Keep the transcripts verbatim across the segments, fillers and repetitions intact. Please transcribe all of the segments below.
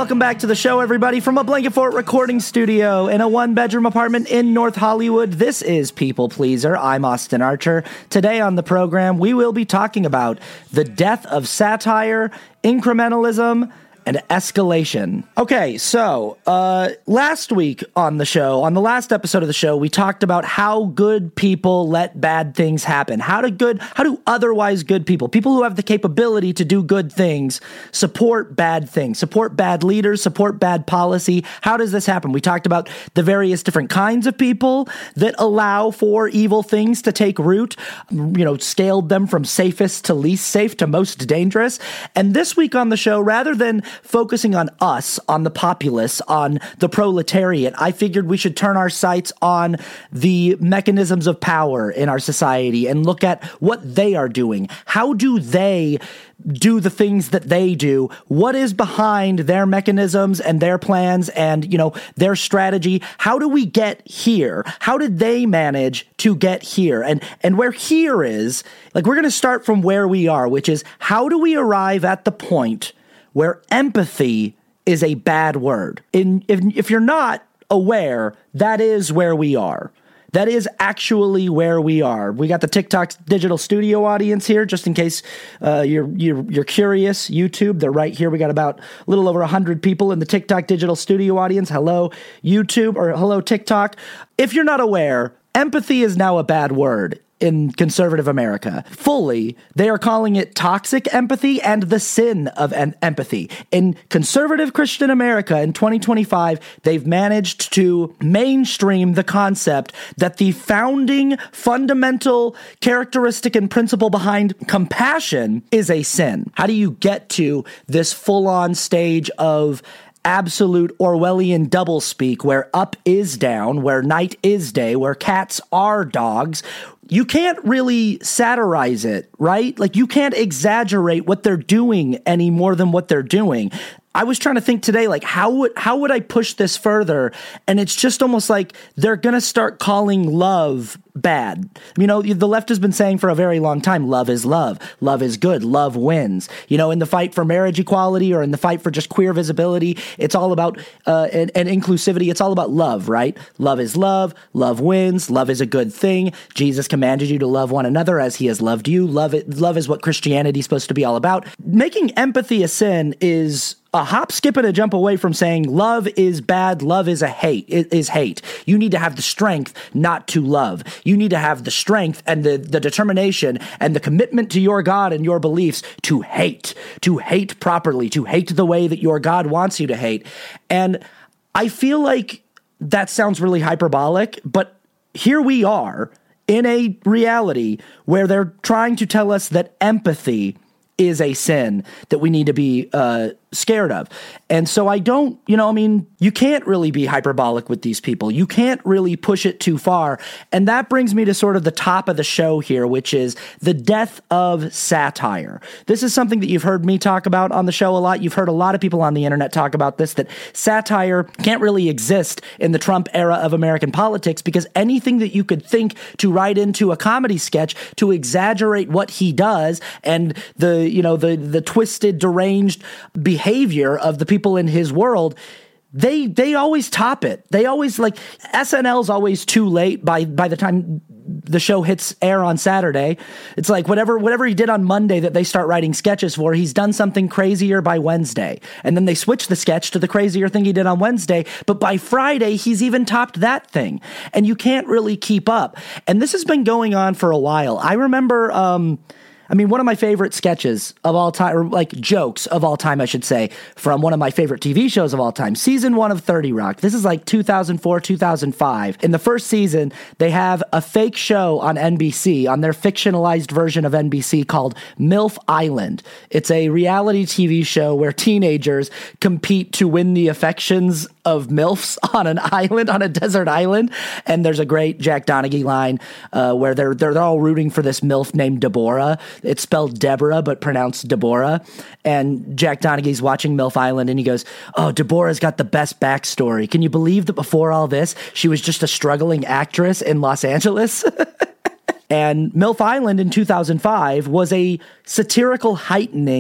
welcome back to the show, everybody, from a Blanket Fort recording studio in a one-bedroom apartment in North Hollywood. This is People Pleaser. I'm Austin Archer. Today on the program, we will be talking about the death of satire, incrementalism, and escalation. Okay, so uh, last week on the show, on the last episode of the show, we talked about how good people let bad things happen. How do good, how do otherwise good people, people who have the capability to do good things, support bad things, support bad leaders, support bad policy? How does this happen? We talked about the various different kinds of people that allow for evil things to take root, you know, scaled them from safest to least safe to most dangerous. And this week on the show, rather than focusing on us, on the populace, on the proletariat, I figured we should turn our sights on the mechanisms of power in our society and look at what they are doing. How do they do the things that they do? What is behind their mechanisms and their plans and, you know, their strategy? How do we get here? How did they manage to get here? And and where here is, like, we're going to start from where we are, which is, how do we arrive at the point where empathy is a bad word? In, if, if you're not aware, that is where we are. That is actually where we are. We got the TikTok digital studio audience here, just in case uh, you're, you're you're curious. YouTube, they're right here. We got about a little over one hundred people in the TikTok digital studio audience. Hello, YouTube, or hello, TikTok. If you're not aware, empathy is now a bad word in conservative America. Fully, they are calling it toxic empathy and the sin of em- empathy. In conservative Christian America in twenty twenty-five, they've managed to mainstream the concept that the founding fundamental characteristic and principle behind compassion is a sin. How do you get to this full-on stage of absolute Orwellian doublespeak where up is down, where night is day, where cats are dogs? You can't really satirize it, right? Like, you can't exaggerate what they're doing any more than what they're doing. I was trying to think today, like, how would how would I push this further? And it's just almost like they're going to start calling love bad. You know, the left has been saying for a very long time, love is love. Love is good. Love wins. You know, in the fight for marriage equality or in the fight for just queer visibility, it's all about, uh, and, and inclusivity. It's all about love, right? Love is love. Love wins. Love is a good thing. Jesus commanded you to love one another as he has loved you. Love it. Love is what Christianity is supposed to be all about. Making empathy a sin is a hop, skip, and a jump away from saying love is bad, love is a hate, it is hate. You need to have the strength not to love. You need to have the strength and the, the determination and the commitment to your God and your beliefs to hate, to hate properly, to hate the way that your God wants you to hate. And I feel like that sounds really hyperbolic, but here we are in a reality where they're trying to tell us that empathy is a sin that we need to be uh, scared of. And so I don't, you know, I mean, you can't really be hyperbolic with these people. You can't really push it too far. And that brings me to sort of the top of the show here, which is the death of satire. This is something that you've heard me talk about on the show a lot. You've heard a lot of people on the internet talk about this, that satire can't really exist in the Trump era of American politics because anything that you could think to write into a comedy sketch to exaggerate what he does and the, you know, the, the twisted, deranged behavior behavior of the people in his world, they they always top it. They always, like, S N L's always too late by by the time the show hits air on Saturday. It's like whatever whatever he did on Monday that they start writing sketches for, he's done something crazier by Wednesday. And then they switch the sketch to the crazier thing he did on Wednesday, but by Friday he's even topped that thing. And you can't really keep up. And this has been going on for a while. I remember um I mean, one of my favorite sketches of all time, or like jokes of all time, I should say, from one of my favorite T V shows of all time, season one of thirty Rock. This is like two thousand four, two thousand five. In the first season, they have a fake show on N B C, on their fictionalized version of N B C called MILF Island. It's a reality T V show where teenagers compete to win the affections of MILFs on an island, on a desert island. And there's a great Jack Donaghy line uh, where they're, they're they're all rooting for this MILF named Deborah. It's spelled Deborah, but pronounced Deborah. And Jack Donaghy's watching MILF Island, and he goes, "Oh, Deborah's got the best backstory. Can you believe that before all this, she was just a struggling actress in Los Angeles?" And MILF Island in two thousand five was a satirical heightening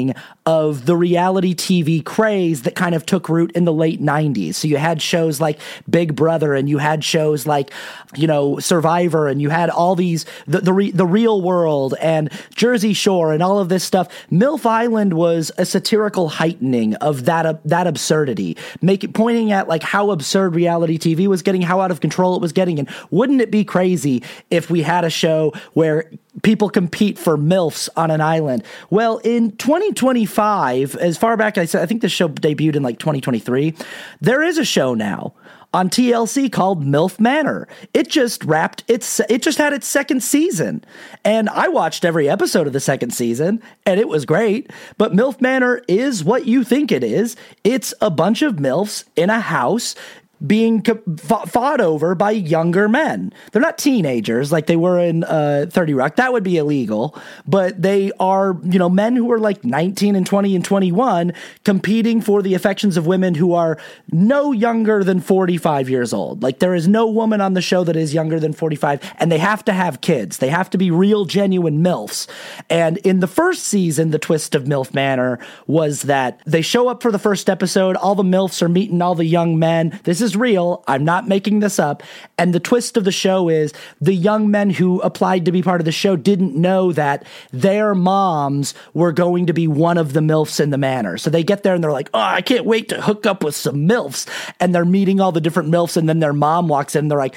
of the reality T V craze that kind of took root in the late nineties. So you had shows like Big Brother, and you had shows like, you know, Survivor, and you had all these, the the, re, the Real World and Jersey Shore and all of this stuff. MILF Island was a satirical heightening of that uh, that absurdity, make, pointing at like how absurd reality T V was getting, how out of control it was getting. And wouldn't it be crazy if we had a show where people compete for MILFs on an island? Well, in twenty twenty-five, as far back as I said, I think this show debuted in like twenty twenty-three, there is a show now on T L C called MILF Manor. It just wrapped its, it just had its second season. And I watched every episode of the second season, and it was great. But MILF Manor is what you think it is. It's a bunch of MILFs in a house being fought over by younger men. They're not teenagers like they were in uh, thirty Rock. That would be illegal. But they are, you know, men who are like nineteen and twenty and twenty-one competing for the affections of women who are no younger than forty-five years old. Like, there is no woman on the show that is younger than forty-five, and they have to have kids. They have to be real, genuine MILFs. And in the first season, the twist of MILF Manor was that they show up for the first episode. All the MILFs are meeting all the young men. This is real. I'm not making this up. And the twist of the show is the young men who applied to be part of the show didn't know that their moms were going to be one of the MILFs in the manor. So they get there and they're like, oh, I can't wait to hook up with some MILFs. And they're meeting all the different MILFs. And then their mom walks in and they're like,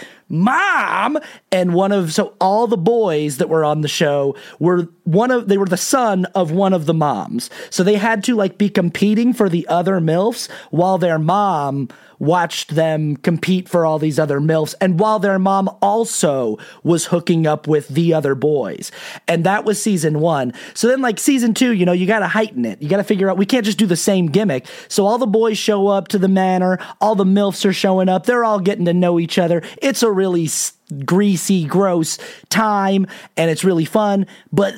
Mom! And one of, so all the boys that were on the show were one of, they were the son of one of the moms. So they had to like be competing for the other MILFs while their mom watched them compete for all these other MILFs, and while their mom also was hooking up with the other boys. And that was season one. So then like season two, you know, you got to heighten it. You got to figure out, we can't just do the same gimmick. So all the boys show up to the manor, all the MILFs are showing up, they're all getting to know each other. It's a really greasy, gross time, and it's really fun. But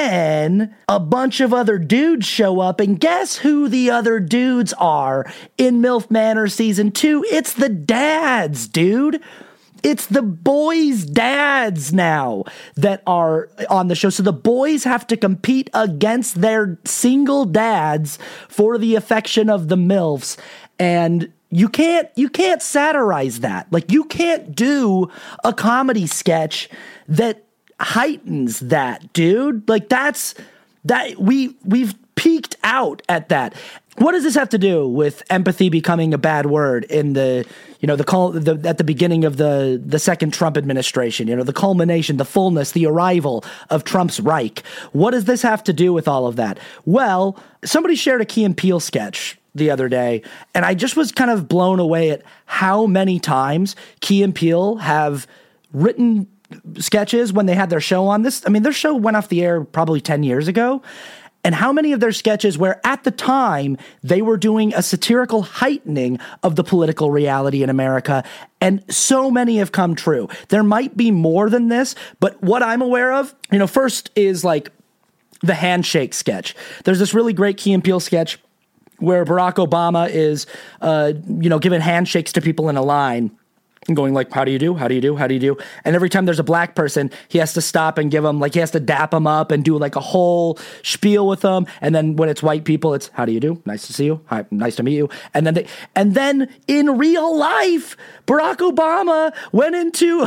then a bunch of other dudes show up, and guess who the other dudes are in MILF Manor season two? It's the dads, dude. It's the boys' dads now that are on the show. So the boys have to compete against their single dads for the affection of the MILFs. And You can't, you can't satirize that. Like, you can't do a comedy sketch that heightens that, dude. Like, that's, that, we, we've peaked out at that. What does this have to do with empathy becoming a bad word in the, you know, the call, the, at the beginning of the, the second Trump administration, you know, the culmination, the fullness, the arrival of Trump's Reich? What does this have to do with all of that? Well, somebody shared a Key and Peele sketch the other day, and I just was kind of blown away at how many times Key and Peele have written sketches when they had their show on this. I mean, their show went off the air probably ten years ago, and how many of their sketches where at the time they were doing a satirical heightening of the political reality in America, and so many have come true. There might be more than this, but what I'm aware of, you know, first is like the handshake sketch. There's this really great Key and Peele sketch where Barack Obama is, uh, you know, giving handshakes to people in a line and going like, how do you do? How do you do? How do you do? And every time there's a black person, he has to stop and give them, like, he has to dap them up and do like a whole spiel with them. And then when it's white people, it's, how do you do? Nice to see you. Hi, nice to meet you. And then they, and then in real life, Barack Obama went into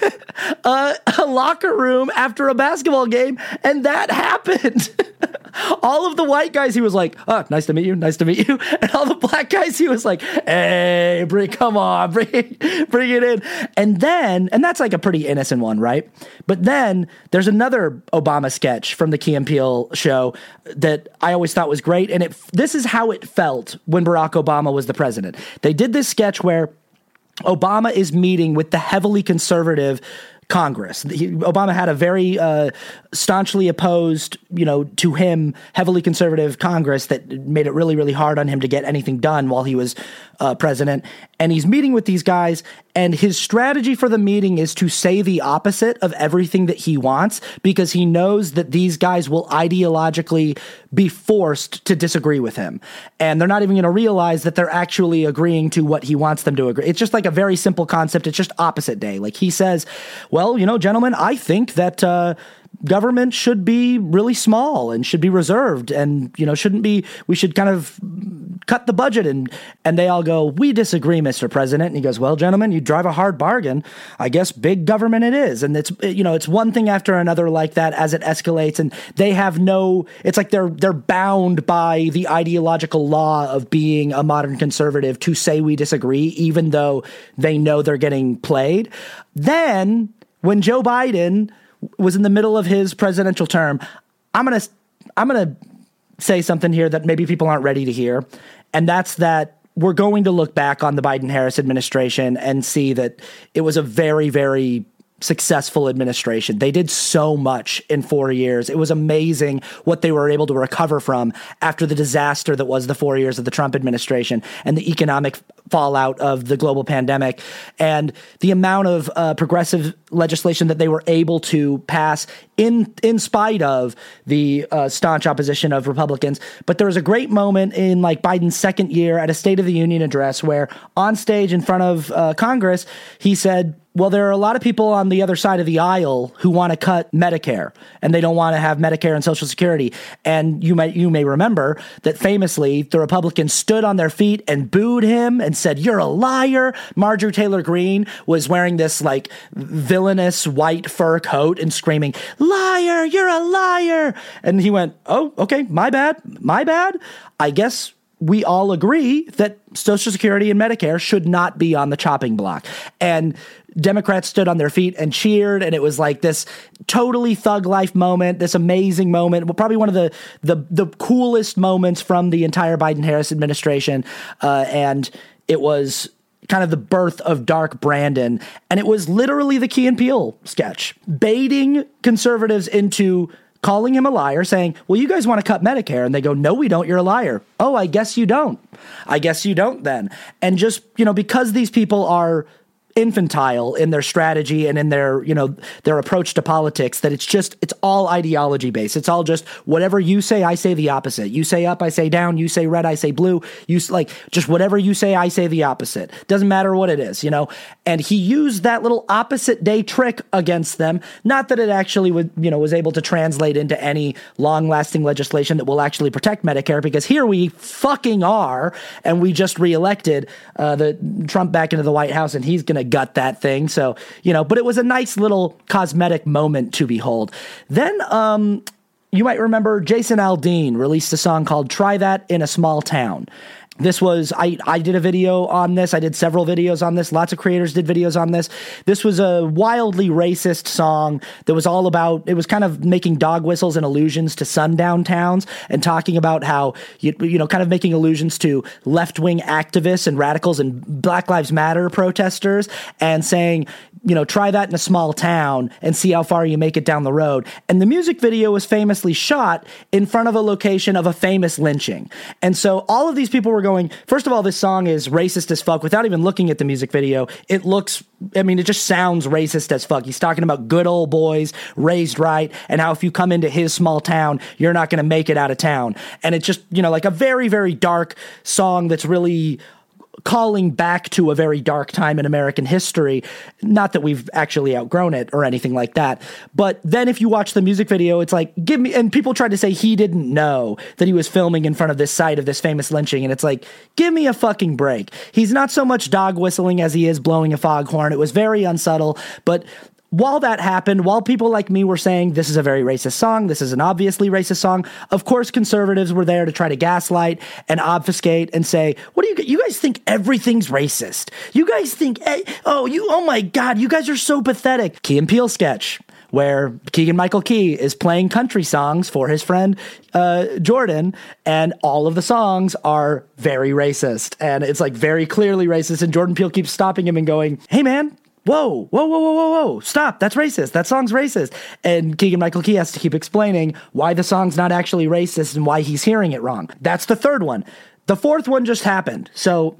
a, a locker room after a basketball game, and that happened. All of the white guys, he was like, oh, nice to meet you, nice to meet you. And all the black guys, he was like, hey, bring, come on, bring, bring it in. And then, and that's like a pretty innocent one, right? But then there's another Obama sketch from the Key and Peele show that I always thought was great. And it, this is how it felt when Barack Obama was the president. They did this sketch where Obama is meeting with the heavily conservative Congress. He, Obama had a very uh, staunchly opposed, you know, to him, heavily conservative Congress that made it really, really hard on him to get anything done while he was uh, president. And he's meeting with these guys, and his strategy for the meeting is to say the opposite of everything that he wants, because he knows that these guys will ideologically be forced to disagree with him. And they're not even going to realize that they're actually agreeing to what he wants them to agree. It's just like a very simple concept. It's just opposite day. Like he says, well, you know, gentlemen, I think that, uh, government should be really small and should be reserved and, you know, shouldn't be, we should kind of cut the budget. And, and they all go, we disagree, Mister President. And he goes, well, gentlemen, you drive a hard bargain. I guess big government it is. And it's, you know, it's one thing after another like that as it escalates, and they have no, it's like they're, they're bound by the ideological law of being a modern conservative to say we disagree, even though they know they're getting played. Then when Joe Biden was in the middle of his presidential term, I'm going to, I'm going to say something here that maybe people aren't ready to hear. And that's that we're going to look back on the Biden-Harris administration and see that it was a very, very successful administration. They did so much in four years. It was amazing what they were able to recover from after the disaster that was the four years of the Trump administration and the economic fallout of the global pandemic, and the amount of uh, progressive legislation that they were able to pass in in spite of the uh, staunch opposition of Republicans. But there was a great moment in like Biden's second year at a State of the Union address where on stage in front of uh, Congress, he said, well, there are a lot of people on the other side of the aisle who want to cut Medicare, and they don't want to have Medicare and Social Security. And you may you may remember that famously the Republicans stood on their feet and booed him and said, "You're a liar." Marjorie Taylor Greene was wearing this like villainous white fur coat and screaming, "Liar, you're a liar." And he went, "Oh, okay, my bad, my bad. I guess we all agree that Social Security and Medicare should not be on the chopping block." And Democrats stood on their feet and cheered, and it was like this totally thug life moment, this amazing moment, well, probably one of the the, the coolest moments from the entire Biden-Harris administration, uh, and it was kind of the birth of Dark Brandon, and it was literally the Key and Peele sketch, baiting conservatives into calling him a liar, saying, well, you guys want to cut Medicare. And they go, no, we don't. You're a liar. Oh, I guess you don't. I guess you don't then. And just, you know, because these people are infantile in their strategy and in their, you know, their approach to politics, that it's just, it's all ideology based. It's all just whatever you say, I say the opposite. You say up, I say down. You say red, I say blue. You like just whatever you say, I say the opposite. Doesn't matter what it is, you know? And he used that little opposite day trick against them. Not that it actually would, you know, was able to translate into any long lasting legislation that will actually protect Medicare, because here we fucking are. And we just reelected uh, the Trump back into the White House, and he's going to gut that thing. So, you know, but it was a nice little cosmetic moment to behold. Then, um, you might remember Jason Aldean released a song called Try That in a Small Town. This was, I, I did a video on this. I did several videos on this. Lots of creators did videos on this. This was a wildly racist song that was all about, it was kind of making dog whistles and allusions to sundown towns and talking about how, you, you know, kind of making allusions to left-wing activists and radicals and Black Lives Matter protesters, and saying, you know, try that in a small town and see how far you make it down the road. And the music video was famously shot in front of a location of a famous lynching. And so all of these people were going, first of all, this song is racist as fuck. Without even looking at the music video, it looks, I mean, it just sounds racist as fuck. He's talking about good old boys raised right, and how if you come into his small town, you're not going to make it out of town. And it's just, you know, like a very, very dark song that's really calling back to a very dark time in American history. Not that we've actually outgrown it or anything like that. But then if you watch the music video, it's like, give me, and people tried to say he didn't know that he was filming in front of this site of this famous lynching. And it's like, give me a fucking break. He's not so much dog whistling as he is blowing a foghorn. It was very unsubtle, but while that happened, while people like me were saying this is a very racist song, this is an obviously racist song, of course conservatives were there to try to gaslight and obfuscate and say, what do you you guys think everything's racist? You guys think, oh, you, oh my God, you guys are so pathetic. Key and Peele sketch, where Keegan-Michael Key is playing country songs for his friend uh, Jordan, and all of the songs are very racist. And it's like very clearly racist, and Jordan Peele keeps stopping him and going, hey man, Whoa, whoa, whoa, whoa, whoa, whoa, stop, that's racist, that song's racist. And Keegan-Michael Key has to keep explaining why the song's not actually racist and why he's hearing it wrong. That's the third one. The fourth one just happened. So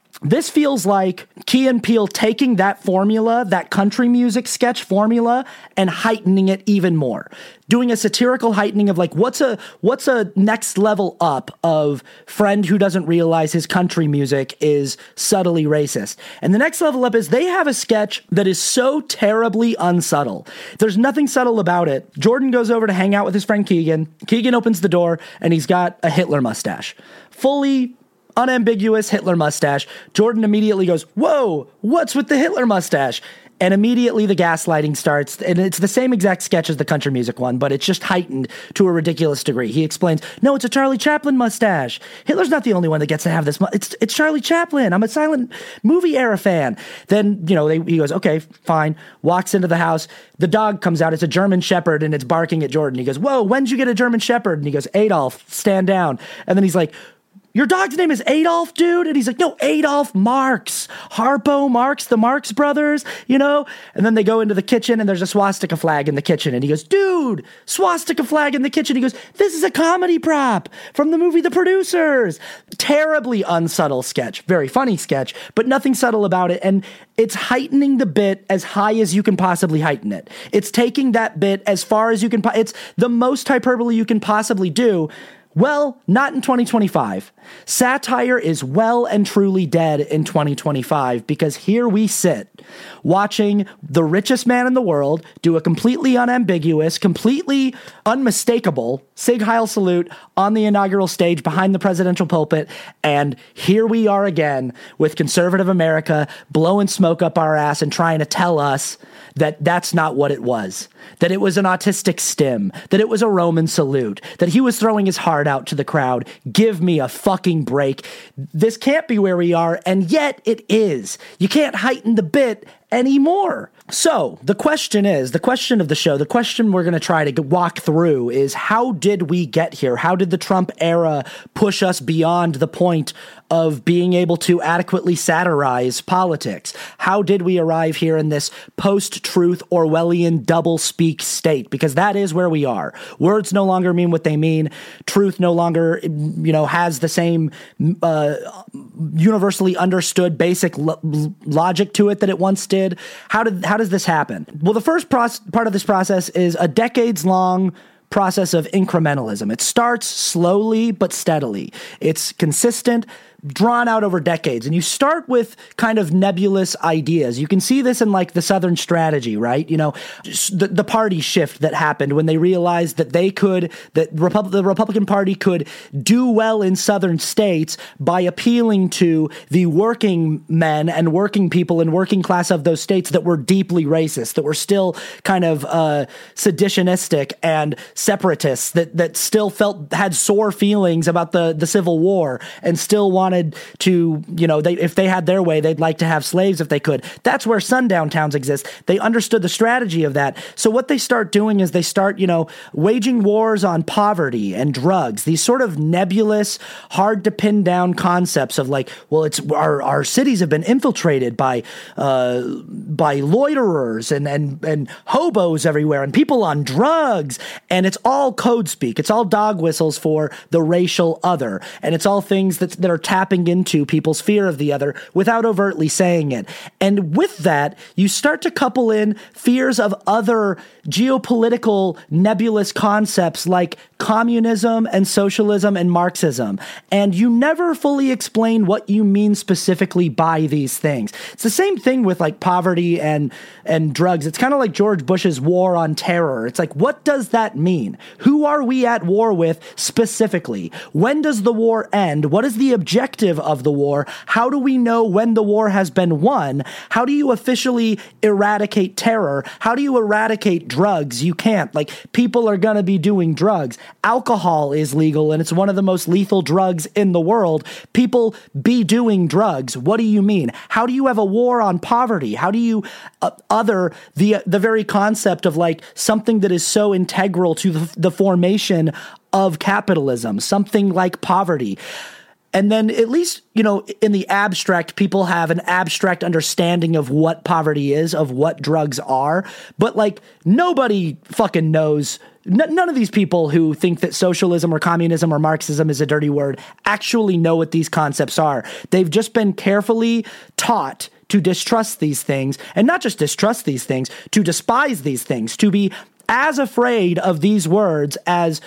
This feels like Key and Peele taking that formula, that country music sketch formula, and heightening it even more. Doing a satirical heightening of like, what's a what's a next level up of friend who doesn't realize his country music is subtly racist. And the next level up is they have a sketch that is so terribly unsubtle. There's nothing subtle about it. Jordan goes over to hang out with his friend Keegan. Keegan opens the door, and he's got a Hitler mustache. Fully unambiguous Hitler mustache. Jordan immediately goes, whoa, what's with the Hitler mustache? And immediately the gaslighting starts, and it's the same exact sketch as the country music one, but it's just heightened to a ridiculous degree. He explains, no, it's a Charlie Chaplin mustache. Hitler's not the only one that gets to have this. Mu- it's it's Charlie Chaplin. I'm a silent movie era fan. Then, you know, they, he goes, okay, fine. Walks into the house. The dog comes out. It's a German Shepherd, and it's barking at Jordan. He goes, whoa, when'd you get a German Shepherd? And he goes, Adolf, stand down. And then he's like, your dog's name is Adolf, dude? And he's like, no, Adolf Marx. Harpo Marx, the Marx brothers, you know? And then they go into the kitchen, and there's a swastika flag in the kitchen. And he goes, dude, swastika flag in the kitchen. He goes, this is a comedy prop from the movie The Producers. Terribly unsubtle sketch. Very funny sketch, but nothing subtle about it. And it's heightening the bit as high as you can possibly heighten it. It's taking that bit as far as you can. Po- it's the most hyperbole you can possibly do. Well, not in twenty twenty-five. Satire is well and truly dead in twenty twenty-five because here we sit watching the richest man in the world do a completely unambiguous, completely unmistakable Sieg Heil salute on the inaugural stage behind the presidential pulpit. And here we are again with conservative America blowing smoke up our ass and trying to tell us that that's not what it was, that it was an autistic stim, that it was a Roman salute, that he was throwing his heart out to the crowd. Give me a fucking break. This can't be where we are, and yet it is. You can't heighten the bit anymore. So the question is, the question of the show, the question we're going to try to walk through is, how did we get here? How did the Trump era push us beyond the point of being able to adequately satirize politics? How did we arrive here in this post-truth Orwellian double-speak state? Because that is where we are. Words no longer mean what they mean. Truth no longer, you know, has the same uh, universally understood basic lo- logic to it that it once did. How did how does this happen? Well, the first proce- part of this process is a decades-long process of incrementalism. It starts slowly but steadily. It's consistent, drawn out over decades. And you start with kind of nebulous ideas. You can see this in like the Southern strategy, right? You know, the, the party shift that happened when they realized that they could, that Repub- the Republican Party could do well in Southern states by appealing to the working men and working people and working class of those states that were deeply racist, that were still kind of uh, seditionistic and separatists, that, that still felt, had sore feelings about the, the Civil War and still wanted wanted to, you know, they if they had their way, they'd like to have slaves if they could. That's where sundown towns exist. They understood the strategy of that. So what they start doing is they start, you know, waging wars on poverty and drugs, these sort of nebulous, hard to pin down concepts of like, well, it's our, our cities have been infiltrated by uh, by loiterers and, and, and hobos everywhere and people on drugs. And it's all code speak. It's all dog whistles for the racial other. And it's all things that, that are tapping into people's fear of the other without overtly saying it. And with that, you start to couple in fears of other geopolitical nebulous concepts like communism and socialism and Marxism. And you never fully explain what you mean specifically by these things. It's the same thing with like poverty and, and drugs. It's kind of like George Bush's war on terror. It's like, what does that mean? Who are we at war with specifically? When does the war end? What is the objective of the war? How do we know when the war has been won? How do you officially eradicate terror? How do you eradicate drugs? You can't. Like, people are going to be doing drugs. Alcohol is legal, and it's one of the most lethal drugs in the world. People be doing drugs. What do you mean? How do you have a war on poverty? How do you uh, other the the very concept of like something that is so integral to the, the formation of capitalism, something like poverty? And then at least, you know, in the abstract, people have an abstract understanding of what poverty is, of what drugs are. But like nobody fucking knows n- none of these people who think that socialism or communism or Marxism is a dirty word actually know what these concepts are. They've just been carefully taught to distrust these things, and not just distrust these things, to despise these things, to be as afraid of these words as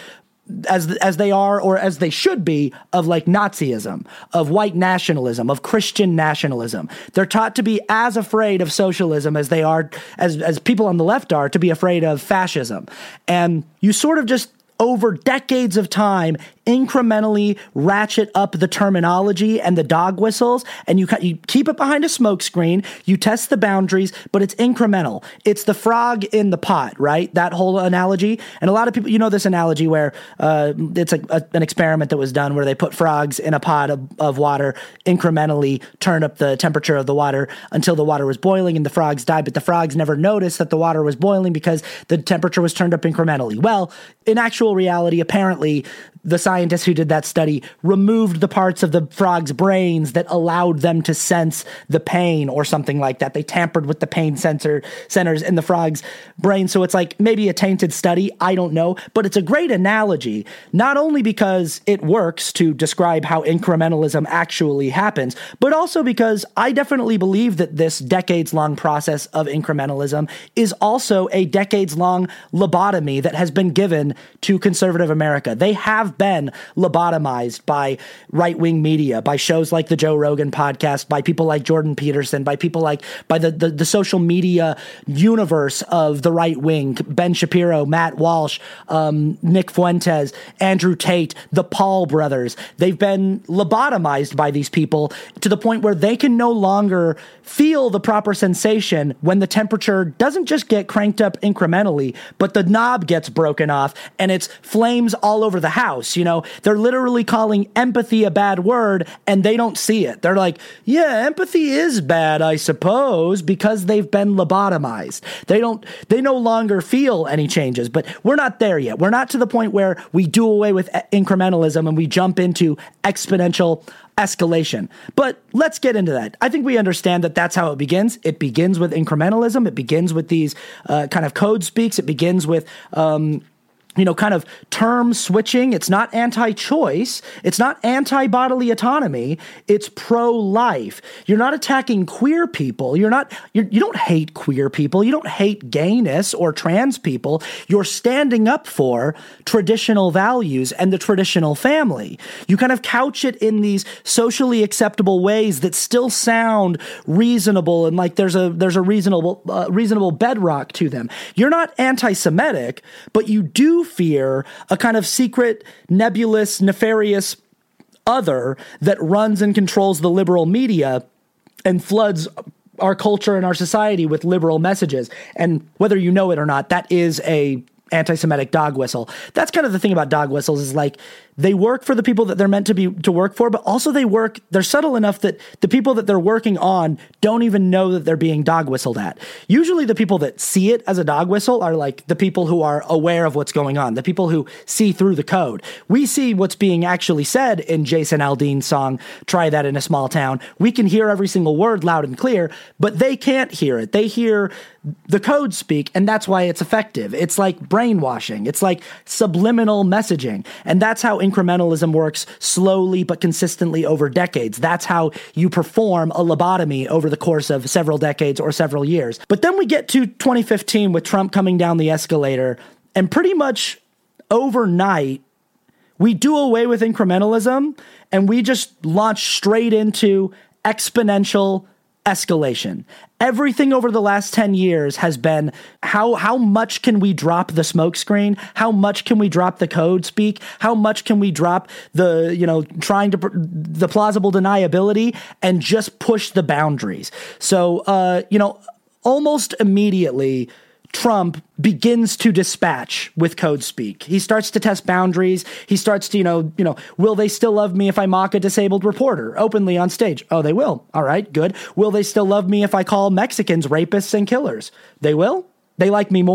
as as they are, or as they should be, of like Nazism, of white nationalism, of Christian nationalism. They're taught to be as afraid of socialism as they are, as as people on the left are, to be afraid of fascism. And you sort of just, over decades of time, incrementally ratchet up the terminology and the dog whistles, and you, you keep it behind a smoke screen, you test the boundaries, but it's incremental. It's the frog in the pot, right? That whole analogy. And a lot of people, you know this analogy where uh, it's a, a, an experiment that was done where they put frogs in a pot of, of water, incrementally turn up the temperature of the water until the water was boiling and the frogs died, but the frogs never noticed that the water was boiling because the temperature was turned up incrementally. Well, in actual reality, apparently, the scientists who did that study removed the parts of the frog's brains that allowed them to sense the pain or something like that. They tampered with the pain sensor centers in the frog's brain. So it's like maybe a tainted study. I don't know. But it's a great analogy, not only because it works to describe how incrementalism actually happens, but also because I definitely believe that this decades-long process of incrementalism is also a decades-long lobotomy that has been given to conservative America. They have been lobotomized by right-wing media, by shows like the Joe Rogan podcast, by people like Jordan Peterson, by people like, by the, the, the social media universe of the right wing, Ben Shapiro, Matt Walsh, um, Nick Fuentes, Andrew Tate, the Paul brothers. They've been lobotomized by these people to the point where they can no longer feel the proper sensation when the temperature doesn't just get cranked up incrementally, but the knob gets broken off and it's flames all over the house. You know, they're literally calling empathy a bad word and they don't see it. They're like, yeah, empathy is bad, I suppose, because they've been lobotomized. They don't, they no longer feel any changes, but we're not there yet. We're not to the point where we do away with incrementalism and we jump into exponential escalation. But let's get into that. I think we understand that that's how it begins. It begins with incrementalism. It begins with these uh, kind of code speaks. It begins with, um, you know, kind of term switching. It's not anti-choice. It's not anti-bodily autonomy. It's pro-life. You're not attacking queer people. You're not, you're, you don't hate queer people. You don't hate gayness or trans people. You're standing up for traditional values and the traditional family. You kind of couch it in these socially acceptable ways that still sound reasonable and like there's a, there's a reasonable, uh, reasonable bedrock to them. You're not anti-Semitic, but you do fear a kind of secret, nebulous, nefarious other that runs and controls the liberal media and floods our culture and our society with liberal messages. And whether you know it or not, that is a anti-Semitic dog whistle. That's kind of the thing about dog whistles is like they work for the people that they're meant to be to work for, but also they work, they're subtle enough that the people that they're working on don't even know that they're being dog whistled at. Usually the people that see it as a dog whistle are like the people who are aware of what's going on, the people who see through the code. We see what's being actually said in Jason Aldean's song, Try That in a Small Town. We can hear every single word loud and clear, but they can't hear it. They hear the code speak, and that's why it's effective. It's like brainwashing. It's like subliminal messaging. And that's how incrementalism works slowly but consistently over decades. That's how you perform a lobotomy over the course of several decades or several years. But then we get to twenty fifteen with Trump coming down the escalator, and pretty much overnight, we do away with incrementalism and we just launch straight into exponential escalation. Everything over the last ten years has been how how much can we drop the smoke screen? How much can we drop the code speak? How much can we drop the, you know, trying to the plausible deniability and just push the boundaries? So, uh, you know, almost immediately Trump begins to dispatch with code speak. He starts to test boundaries. He starts to, you know, you know, will they still love me if I mock a disabled reporter openly on stage? Oh, they will. All right, good. Will they still love me if I call Mexicans rapists and killers? They will. They like me more.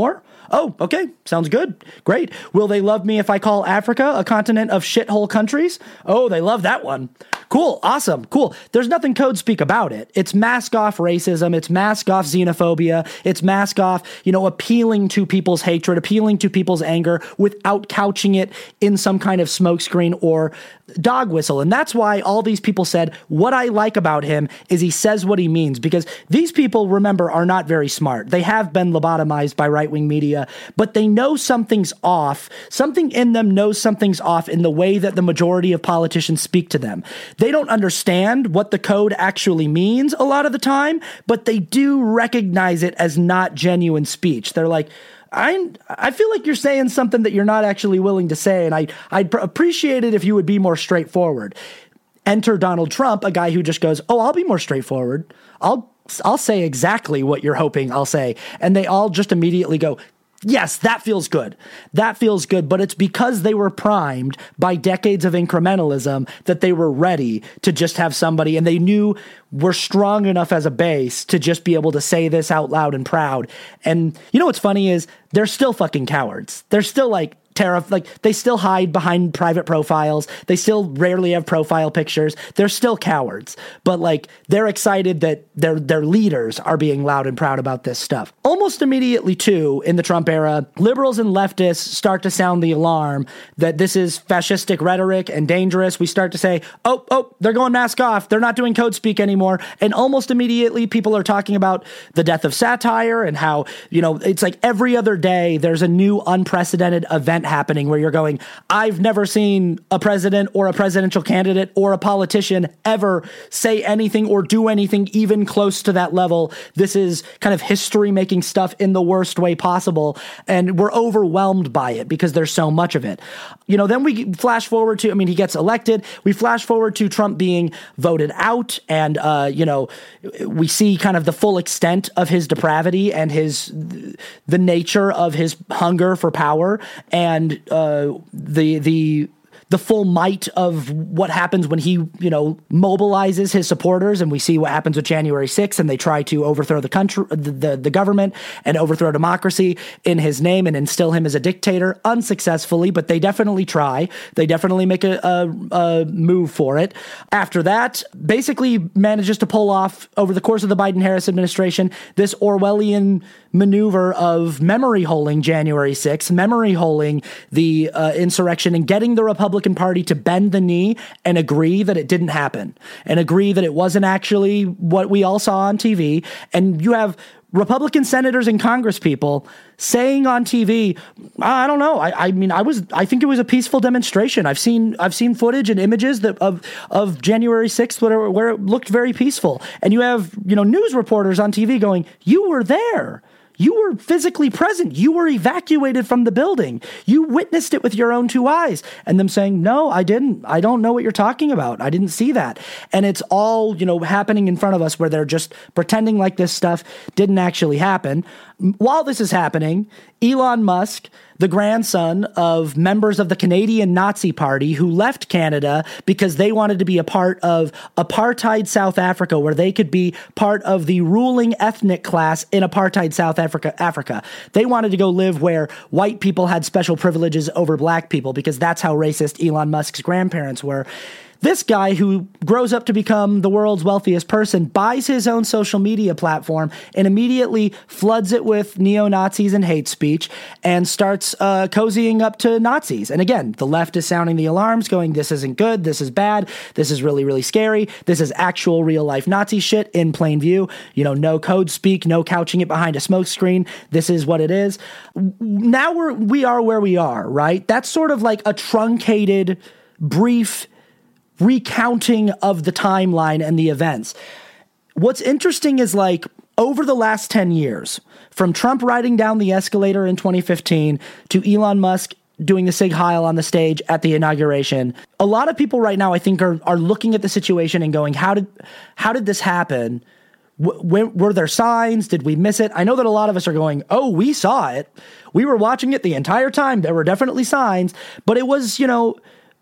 Oh, okay. Sounds good. Great. Will they love me if I call Africa a continent of shithole countries? Oh, they love that one. Cool. Awesome. Cool. There's nothing code speak about it. It's mask off racism. It's mask off xenophobia. It's mask off, you know, appealing to people's hatred, appealing to people's anger without couching it in some kind of smokescreen or dog whistle. And that's why all these people said, what I like about him is he says what he means, because these people, remember, are not very smart. They have been lobotomized by right-wing media, but they know something's off. Something in them knows something's off in the way that the majority of politicians speak to them. They don't understand what the code actually means a lot of the time, but they do recognize it as not genuine speech. They're like, I I feel like you're saying something that you're not actually willing to say, and I, I'd pr- appreciate it if you would be more straightforward. Enter Donald Trump, a guy who just goes, oh, I'll be more straightforward. I'll I'll say exactly what you're hoping I'll say. And they all just immediately go, yes, that feels good. That feels good. But it's because they were primed by decades of incrementalism that they were ready to just have somebody, and they knew we're strong enough as a base to just be able to say this out loud and proud. And you know what's funny is they're still fucking cowards. They're still like, Terrif- like they still hide behind private profiles. They still rarely have profile pictures. They're still cowards, but like they're excited that their their leaders are being loud and proud about this stuff. Almost immediately, too, in the Trump era, liberals and leftists start to sound the alarm that this is fascistic rhetoric and dangerous. We start to say, oh, oh, they're going mask off. They're not doing code speak anymore. And almost immediately, people are talking about the death of satire and how, you know, it's like every other day there's a new unprecedented event happening where you're going, I've never seen a president or a presidential candidate or a politician ever say anything or do anything even close to that level. This is kind of history making stuff in the worst way possible. And we're overwhelmed by it because there's so much of it. You know, then we flash forward to, I mean, he gets elected. We flash forward to Trump being voted out. And, uh, you know, we see kind of the full extent of his depravity and his, the nature of his hunger for power. And And uh, the the the full might of what happens when he, you know, mobilizes his supporters, and we see what happens with January sixth, and they try to overthrow the country, the, the, the government, and overthrow democracy in his name and instill him as a dictator unsuccessfully, but they definitely try. They definitely make a, a, a move for it. After that, basically manages to pull off, over the course of the Biden-Harris administration, this Orwellian maneuver of memory holing January sixth, memory holing the uh, insurrection, and getting the Republican Party to bend the knee and agree that it didn't happen, and agree that it wasn't actually what we all saw on T V. And you have Republican senators and Congress people saying on T V, I don't know. I, I mean, I was, I think it was a peaceful demonstration. I've seen, I've seen footage and images that of, of January sixth, where, where it looked very peaceful. And you have, you know, news reporters on T V going, you were there. You were physically present. You were evacuated from the building. You witnessed it with your own two eyes. And them saying, no, I didn't. I don't know what you're talking about. I didn't see that. And it's all, you know, happening in front of us, where they're just pretending like this stuff didn't actually happen. While this is happening, Elon Musk, the grandson of members of the Canadian Nazi Party who left Canada because they wanted to be a part of apartheid South Africa, where they could be part of the ruling ethnic class in apartheid South Africa. Africa. They wanted to go live where white people had special privileges over black people, because that's how racist Elon Musk's grandparents were. This guy, who grows up to become the world's wealthiest person, buys his own social media platform and immediately floods it with neo-Nazis and hate speech, and starts uh, cozying up to Nazis. And again, the left is sounding the alarms, going, this isn't good, this is bad, this is really, really scary, this is actual real-life Nazi shit in plain view. You know, no code speak, no couching it behind a smoke screen. This is what it is. Now we're, we are where we are, right? That's sort of like a truncated, brief recounting of the timeline and the events. What's interesting is, like, over the last ten years, from Trump riding down the escalator in twenty fifteen to Elon Musk doing the Sig Heil on the stage at the inauguration, a lot of people right now, I think, are are looking at the situation and going, how did how did this happen? W- were there signs? Did we miss it? I know that a lot of us are going, oh, we saw it. We were watching it the entire time. There were definitely signs, but it was, you know,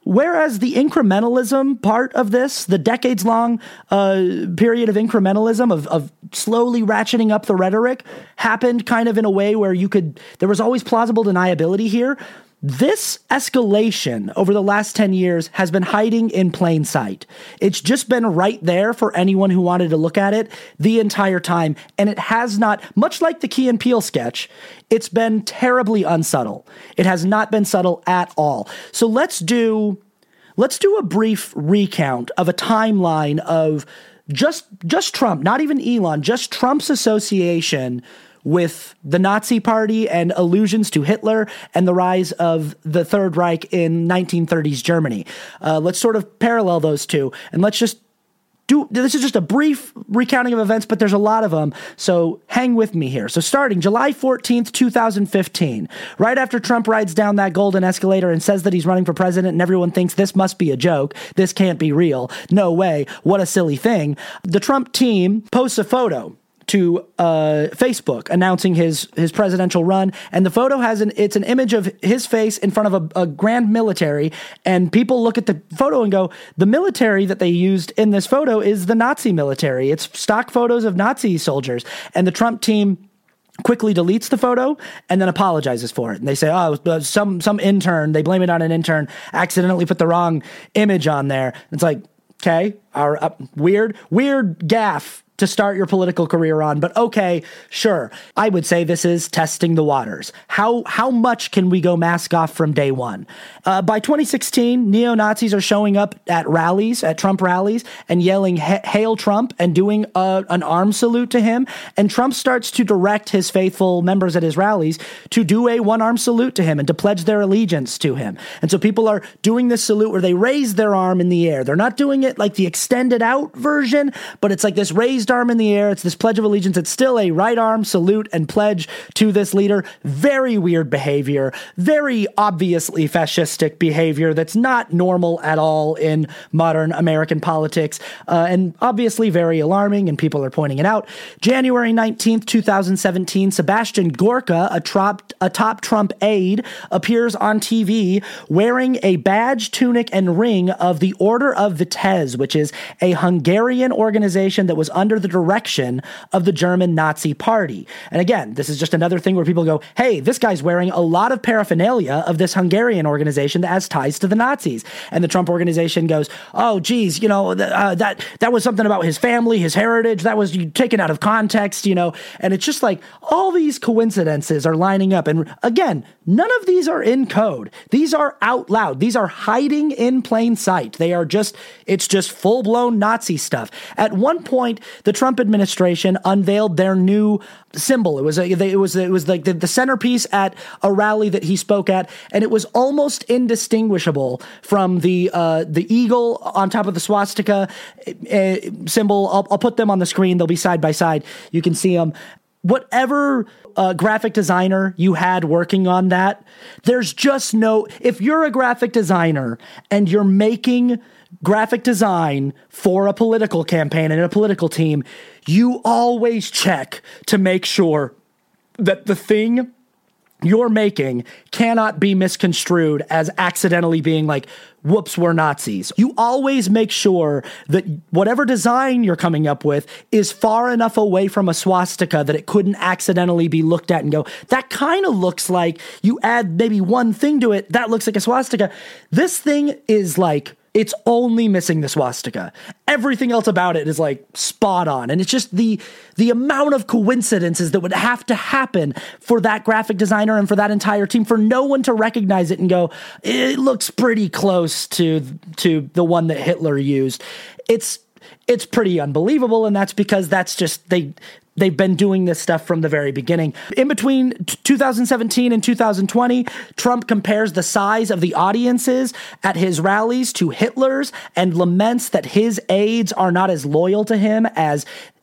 Whereas the incrementalism part of this, the decades-long uh, period of incrementalism, of, of slowly ratcheting up the rhetoric, happened kind of in a way where you could, there was always plausible deniability here. This escalation over the last ten years has been hiding in plain sight. It's just been right there for anyone who wanted to look at it the entire time. And it has not, much like the Key and Peele sketch, it's been terribly unsubtle. It has not been subtle at all. So let's do, let's do a brief recount of a timeline of just, just Trump, not even Elon, just Trump's association with the Nazi Party and allusions to Hitler and the rise of the Third Reich in nineteen thirties Germany. Uh, let's sort of parallel those two, and let's just do, this is just a brief recounting of events, but there's a lot of them, so hang with me here. So starting July fourteenth, twenty fifteen, right after Trump rides down that golden escalator and says that he's running for president and everyone thinks this must be a joke, this can't be real, no way, what a silly thing, the Trump team posts a photo to uh, Facebook announcing his his presidential run, and the photo has an it's an image of his face in front of a, a grand military, and people look at the photo and go, the military that they used in this photo is the Nazi military. It's stock photos of Nazi soldiers, and the Trump team quickly deletes the photo and then apologizes for it. And they say, oh, some some intern, they blame it on an intern, accidentally put the wrong image on there. It's like, okay, our uh, weird weird gaffe to start your political career on, but okay, sure. I would say this is testing the waters. How how much can we go mask off from day one? Uh, by twenty sixteen, neo-Nazis are showing up at rallies, at Trump rallies, and yelling, "Hail Trump," and doing a, an arms salute to him. And Trump starts to direct his faithful members at his rallies to do a one-arm salute to him and to pledge their allegiance to him. And so people are doing this salute where they raise their arm in the air. They're not doing it like the extended out version, but it's like this raised arm in the air. It's this pledge of allegiance. It's still a right arm salute and pledge to this leader. Very weird behavior, very obviously fascistic behavior that's not normal at all in modern American politics, uh, and obviously very alarming, and people are pointing it out. January nineteenth, twenty seventeen, Sebastian Gorka, a top, a top Trump aide, appears on T V wearing a badge, tunic, and ring of the Order of Vitesse, which is a Hungarian organization that was under the direction of the German Nazi Party. And again, this is just another thing where people go, hey, this guy's wearing a lot of paraphernalia of this Hungarian organization that has ties to the Nazis. And the Trump organization goes, oh, geez, you know, uh, that that was something about his family, his heritage, that was taken out of context, you know. And it's just like all these coincidences are lining up. And again, none of these are in code. These are out loud. These are hiding in plain sight. They are just, it's just full-blown Nazi stuff. At one point, the Trump administration unveiled their new symbol. It was a, it was it was like the, the centerpiece at a rally that he spoke at, and it was almost indistinguishable from the uh, the eagle on top of the swastika uh, symbol. I'll, I'll put them on the screen. They'll be side by side. You can see them. Whatever uh, graphic designer you had working on that, there's just no. If you're a graphic designer and you're making graphic design for a political campaign and a political team, you always check to make sure that the thing you're making cannot be misconstrued as accidentally being like, whoops, we're Nazis. You always make sure that whatever design you're coming up with is far enough away from a swastika that it couldn't accidentally be looked at and go, that kind of looks like, you add maybe one thing to it, that looks like a swastika. This thing is like, it's only missing the swastika. Everything else about it is like spot on. And it's just the the amount of coincidences that would have to happen for that graphic designer and for that entire team, for no one to recognize it and go, it looks pretty close to to the one that Hitler used. It's it's pretty unbelievable, and that's because that's just they They've been doing this stuff from the very beginning. In between two thousand seventeen and two thousand twenty, Trump compares the size of the audiences at his rallies to Hitler's and laments that his aides are not as loyal to him as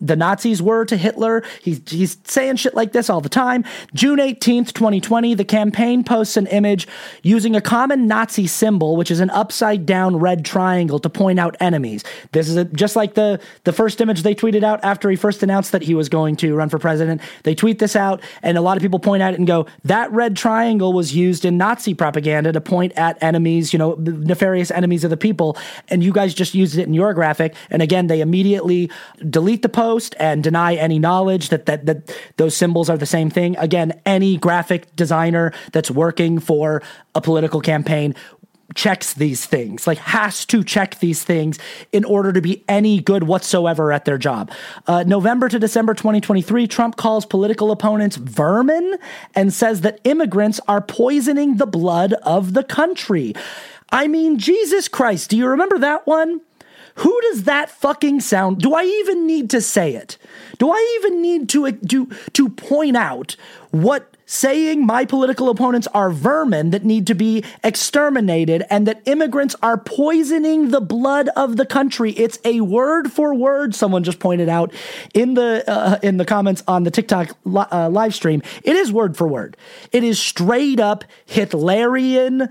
the Nazis were to Hitler. He's, he's saying shit like this all the time. June eighteenth, twenty twenty, the campaign posts an image using a common Nazi symbol, which is an upside down red triangle to point out enemies. This is a, just like the, the first image they tweeted out after he first announced that he was going to run for president. They tweet this out, and a lot of people point at it and go, that red triangle was used in Nazi propaganda to point at enemies, you know, nefarious enemies of the people, and you guys just used it in your graphic. And again, they immediately delete the post and deny any knowledge that, that, that those symbols are the same thing. Again, any graphic designer that's working for a political campaign checks these things, like has to check these things in order to be any good whatsoever at their job. Uh, November to December twenty twenty-three, Trump calls political opponents vermin and says that immigrants are poisoning the blood of the country. I mean, Jesus Christ, do you remember that one? Who does that fucking sound? Do I even need to say it? Do I even need to, to, to point out what saying my political opponents are vermin that need to be exterminated and that immigrants are poisoning the blood of the country? It's a word for word, someone just pointed out in the uh, in the comments on the TikTok li- uh, live stream. It is word for word. It is straight up Hitlerian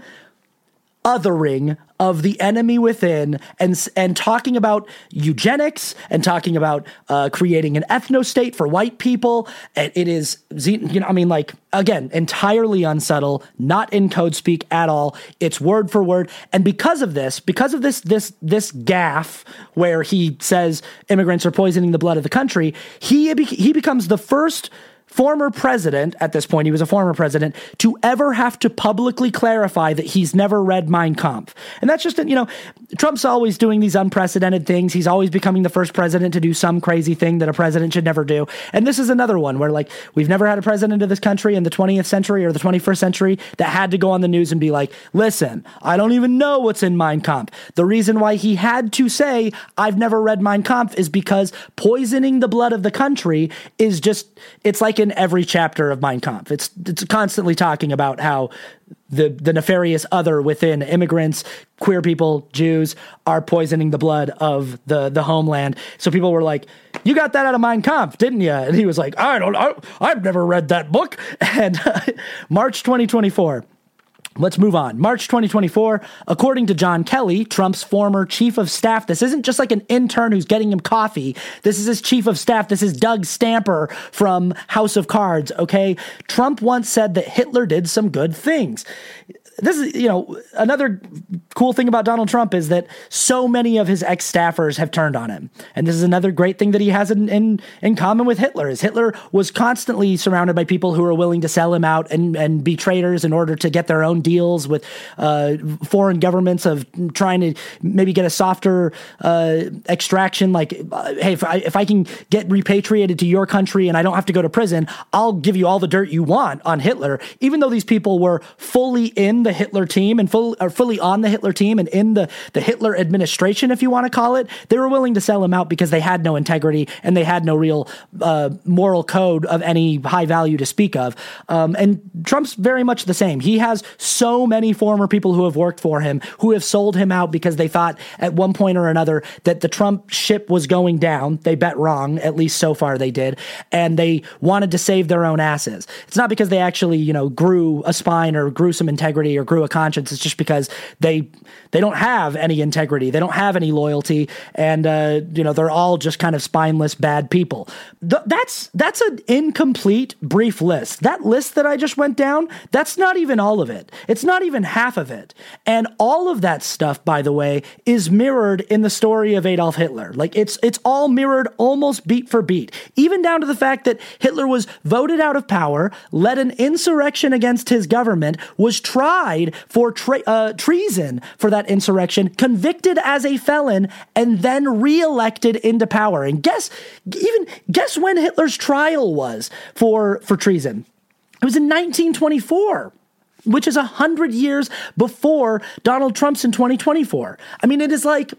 othering of the enemy within, and and talking about eugenics and talking about uh, creating an ethno-state for white people. And it is, you know, I mean, like, again, entirely unsubtle, not in code speak at all. It's word for word. And because of this, because of this, this, this gaffe where he says immigrants are poisoning the blood of the country, he he becomes the first former president, at this point, he was a former president, to ever have to publicly clarify that he's never read Mein Kampf. And that's just, you know, Trump's always doing these unprecedented things. He's always becoming the first president to do some crazy thing that a president should never do. And this is another one where, like, we've never had a president of this country in the twentieth century or the twenty-first century that had to go on the news and be like, listen, I don't even know what's in Mein Kampf. The reason why he had to say, I've never read Mein Kampf, is because poisoning the blood of the country is just, it's like in every chapter of Mein Kampf. It's it's constantly talking about how the the nefarious other within, immigrants, queer people, Jews, are poisoning the blood of the the homeland. So people were like, you got that out of Mein Kampf, didn't you? And he was like, I don't know. I've never read that book. And uh, March twenty twenty-four. Let's move on. March twenty twenty-four, according to John Kelly, Trump's former chief of staff. This isn't just like an intern who's getting him coffee. This is his chief of staff. This is Doug Stamper from House of Cards, okay? Trump once said that Hitler did some good things. This is, you know, another cool thing about Donald Trump is that so many of his ex-staffers have turned on him. And this is another great thing that he has in, in, in common with Hitler, is Hitler was constantly surrounded by people who were willing to sell him out and, and be traitors in order to get their own deals with uh, foreign governments of trying to maybe get a softer uh, extraction. Like, uh, hey, if I, if I can get repatriated to your country and I don't have to go to prison, I'll give you all the dirt you want on Hitler, even though these people were fully in the Hitler team and full, or fully on the Hitler team and in the, the Hitler administration, if you want to call it. They were willing to sell him out because they had no integrity and they had no real uh, moral code of any high value to speak of. Um, and Trump's very much the same. He has so many former people who have worked for him who have sold him out because they thought at one point or another that the Trump ship was going down. They bet wrong, at least so far they did, and they wanted to save their own asses. It's not because they actually, you know, grew a spine or grew some integrity or grew a conscience. It's just because they they don't have any integrity. They don't have any loyalty, and uh, you know, they're all just kind of spineless bad people. Th- that's that's an incomplete brief list. That list that I just went down, that's not even all of it. It's not even half of it. And all of that stuff, by the way, is mirrored in the story of Adolf Hitler. Like, it's it's all mirrored almost beat for beat, even down to the fact that Hitler was voted out of power, led an insurrection against his government, was tried for tra- uh, treason for that insurrection, convicted as a felon, and then reelected into power. And guess, even guess when Hitler's trial was for, for treason? It was in nineteen twenty-four, which is a hundred years before Donald Trump's in twenty twenty-four. I mean, it is like,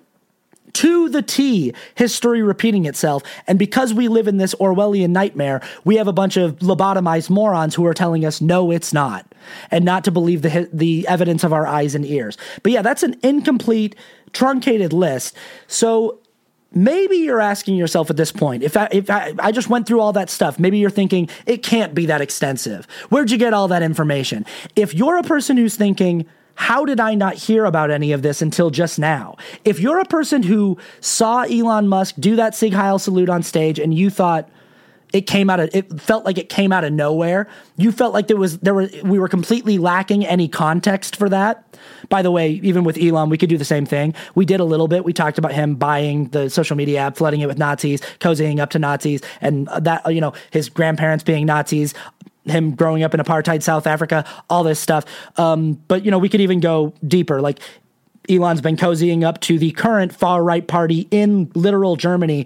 to the T, history repeating itself. And because we live in this Orwellian nightmare, we have a bunch of lobotomized morons who are telling us, no, it's not, and not to believe the the evidence of our eyes and ears. But yeah, that's an incomplete, truncated list. So maybe you're asking yourself at this point, if I, if I, I just went through all that stuff, maybe you're thinking, it can't be that extensive. Where'd you get all that information? If you're a person who's thinking, how did I not hear about any of this until just now? If you're a person who saw Elon Musk do that Sieg Heil salute on stage and you thought it came out of, it felt like it came out of nowhere, you felt like there was, there were, we were completely lacking any context for that. By the way, even with Elon, we could do the same thing. We did a little bit. We talked about him buying the social media app, flooding it with Nazis, cozying up to Nazis, and that, you know, his grandparents being Nazis, him growing up in apartheid South Africa, all this stuff. Um, but, you know, we could even go deeper. Like, Elon's been cozying up to the current far-right party in literal Germany.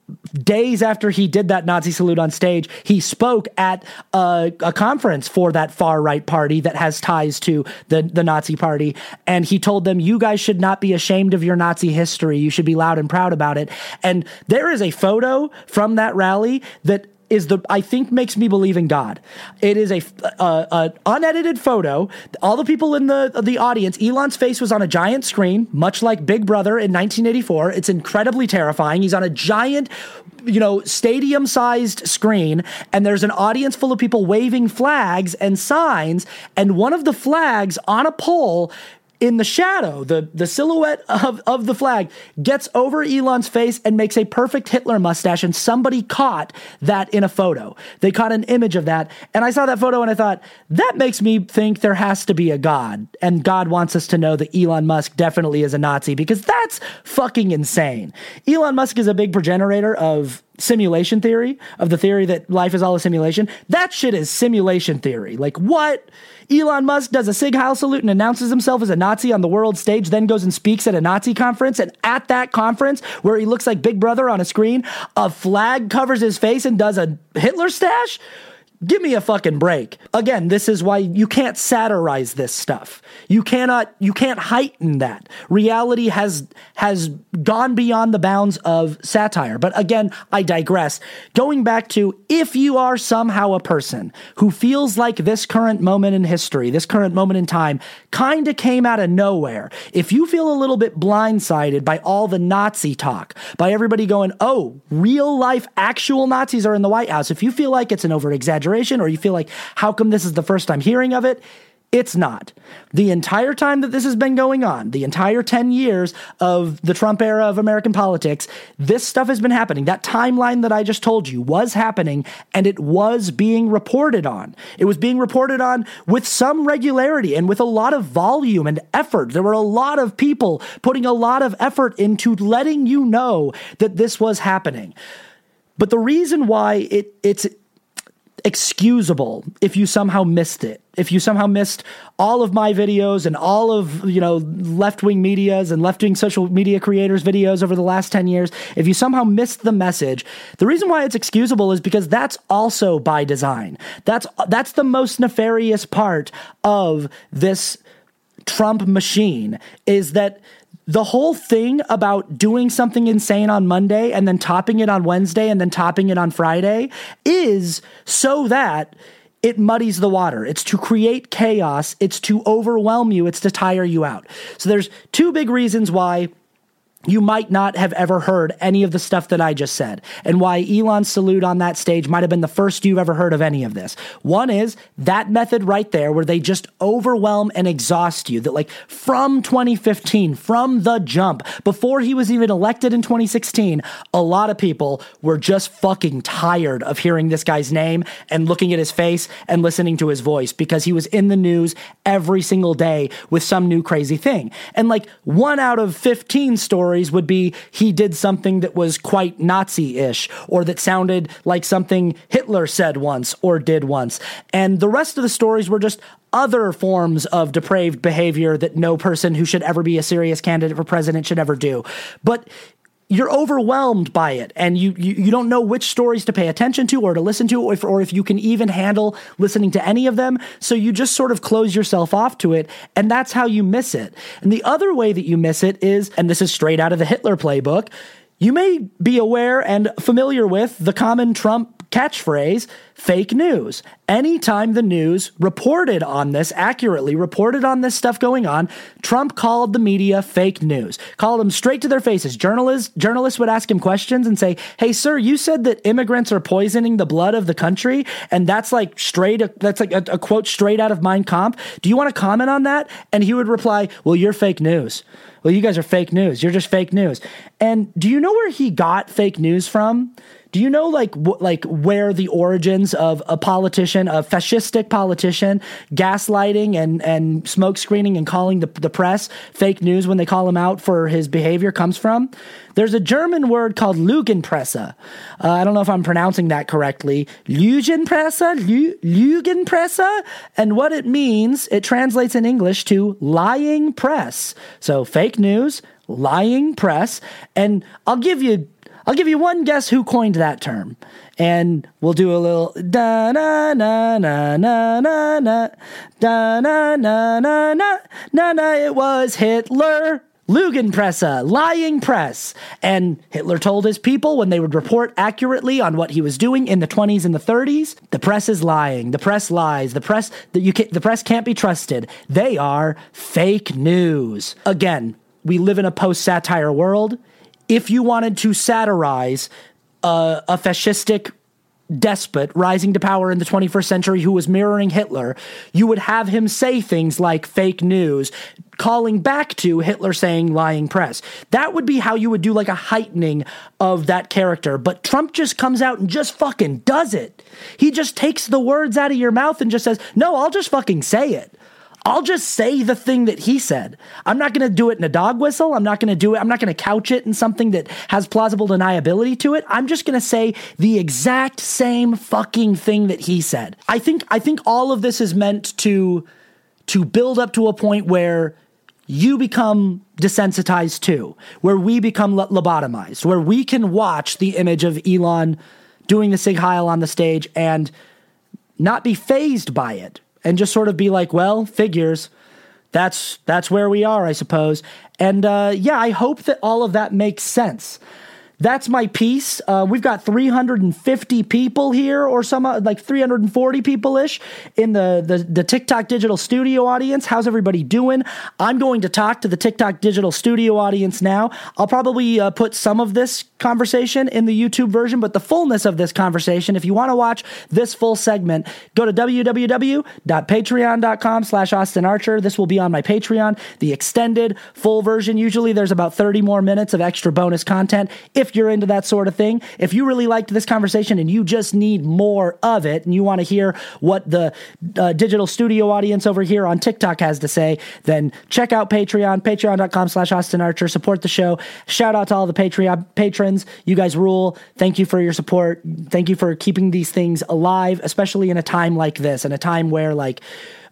Days after he did that Nazi salute on stage, he spoke at a, a conference for that far-right party that has ties to the, the Nazi party, and he told them, you guys should not be ashamed of your Nazi history. You should be loud and proud about it. And there is a photo from that rally that is the, I think, makes me believe in God. It is a, a, a unedited photo. All the people in the, the audience, Elon's face was on a giant screen, much like Big Brother in nineteen eighty-four. It's incredibly terrifying. He's on a giant, you know, stadium-sized screen, and there's an audience full of people waving flags and signs, and one of the flags on a pole in the shadow, the, the silhouette of, of the flag gets over Elon's face and makes a perfect Hitler mustache, and somebody caught that in a photo. They caught an image of that, and I saw that photo and I thought, that makes me think there has to be a God, and God wants us to know that Elon Musk definitely is a Nazi, because that's fucking insane. Elon Musk is a big progenitor of simulation theory, of the theory that life is all a simulation. That shit is simulation theory. Like, what? Elon Musk does a Sieg Heil salute and announces himself as a Nazi on the world stage, then goes and speaks at a Nazi conference, and at that conference, where he looks like Big Brother on a screen, a flag covers his face and does a Hitler stash? Give me a fucking break. Again, this is why you can't satirize this stuff. You cannot, you can't heighten that. Reality has, has gone beyond the bounds of satire. But again, I digress. Going back to, if you are somehow a person who feels like this current moment in history, this current moment in time, kind of came out of nowhere, if you feel a little bit blindsided by all the Nazi talk, by everybody going, oh, real life, actual Nazis are in the White House, if you feel like it's an over-exaggeration, or you feel like, how come this is the first time hearing of it? It's not. The entire time that this has been going on, the entire ten years of the Trump era of American politics, this stuff has been happening. That timeline that I just told you was happening, and it was being reported on. It was being reported on with some regularity and with a lot of volume and effort. There were a lot of people putting a lot of effort into letting you know that this was happening. But the reason why it it's excusable if you somehow missed it, if you somehow missed all of my videos and all of, you know, left-wing medias and left-wing social media creators' videos over the last ten years, if you somehow missed the message, the reason why it's excusable is because that's also by design. That's that's the most nefarious part of this Trump machine, is that the whole thing about doing something insane on Monday and then topping it on Wednesday and then topping it on Friday is so that it muddies the water. It's to create chaos. It's to overwhelm you. It's to tire you out. So there's two big reasons why you might not have ever heard any of the stuff that I just said, and why Elon's salute on that stage might have been the first you've ever heard of any of this. One is that method right there, where they just overwhelm and exhaust you, that like from twenty fifteen, from the jump, before he was even elected in twenty sixteen, a lot of people were just fucking tired of hearing this guy's name and looking at his face and listening to his voice, because he was in the news every single day with some new crazy thing. And like one out of fifteen stories would be he did something that was quite Nazi-ish, or that sounded like something Hitler said once or did once. And the rest of the stories were just other forms of depraved behavior that no person who should ever be a serious candidate for president should ever do. But you're overwhelmed by it, and you, you you don't know which stories to pay attention to or to listen to, or if, or if you can even handle listening to any of them. So you just sort of close yourself off to it, and that's how you miss it. And the other way that you miss it is, and this is straight out of the Hitler playbook, you may be aware and familiar with the common Trump catchphrase, fake news. Anytime the news reported on this, accurately reported on this stuff going on, Trump called the media fake news. Called them straight to their faces. Journalists, journalists would ask him questions and say, hey, sir, you said that immigrants are poisoning the blood of the country, and that's like straight, that's like a, a quote straight out of Mein Kampf. Do you want to comment on that? And he would reply, well, you're fake news. Well, you guys are fake news. You're just fake news. And do you know where he got fake news from? Do you know like w- like where the origins of a politician, a fascistic politician, gaslighting and, and smoke screening and calling the, the press fake news when they call him out for his behavior comes from? There's a German word called Lügenpresse. Uh, I don't know if I'm pronouncing that correctly. Lügenpresse? Lü- Lügenpresse? And what it means, it translates in English to lying press. So fake news, lying press. And I'll give you I'll give you one guess who coined that term. And we'll do a little da na na na na na na da na na na na na na. It was Hitler. Lügenpresse, lying press. And Hitler told his people when they would report accurately on what he was doing in the twenties and the thirties, the press is lying. The press lies. The press that you can, the press can't be trusted. They are fake news. Again, we live in a post-satire world. If you wanted to satirize uh, a fascistic despot rising to power in the twenty-first century who was mirroring Hitler, you would have him say things like fake news, calling back to Hitler saying lying press. That would be how you would do like a heightening of that character. But Trump just comes out and just fucking does it. He just takes the words out of your mouth and just says, no, I'll just fucking say it. I'll just say the thing that he said. I'm not going to do it in a dog whistle. I'm not going to do it. I'm not going to couch it in something that has plausible deniability to it. I'm just going to say the exact same fucking thing that he said. I think, I think all of this is meant to, to build up to a point where you become desensitized too, where we become lobotomized, where we can watch the image of Elon doing the Sig Heil on the stage and not be fazed by it. And just sort of be like, well, figures, that's that's where we are, I suppose. And uh, yeah, I hope that all of that makes sense. That's my piece. Uh, we've got three hundred fifty people here, or some uh, like three hundred forty people-ish in the, the, the TikTok Digital Studio audience. How's everybody doing? I'm going to talk to the TikTok Digital Studio audience now. I'll probably uh, put some of this conversation in the YouTube version, but the fullness of this conversation, if you want to watch this full segment, go to www.patreon.com slash Austin Archer. This will be on my Patreon, the extended full version. Usually there's about thirty more minutes of extra bonus content. If you're into that sort of thing, if you really liked this conversation and you just need more of it and you want to hear what the uh, Digital Studio audience over here on TikTok has to say, then check out Patreon, patreon.com slash Austin Archer. Support the show. Shout out to all the Patreon patrons. You guys rule. Thank you for your support. Thank you for keeping these things alive, especially in a time like this, in a time where like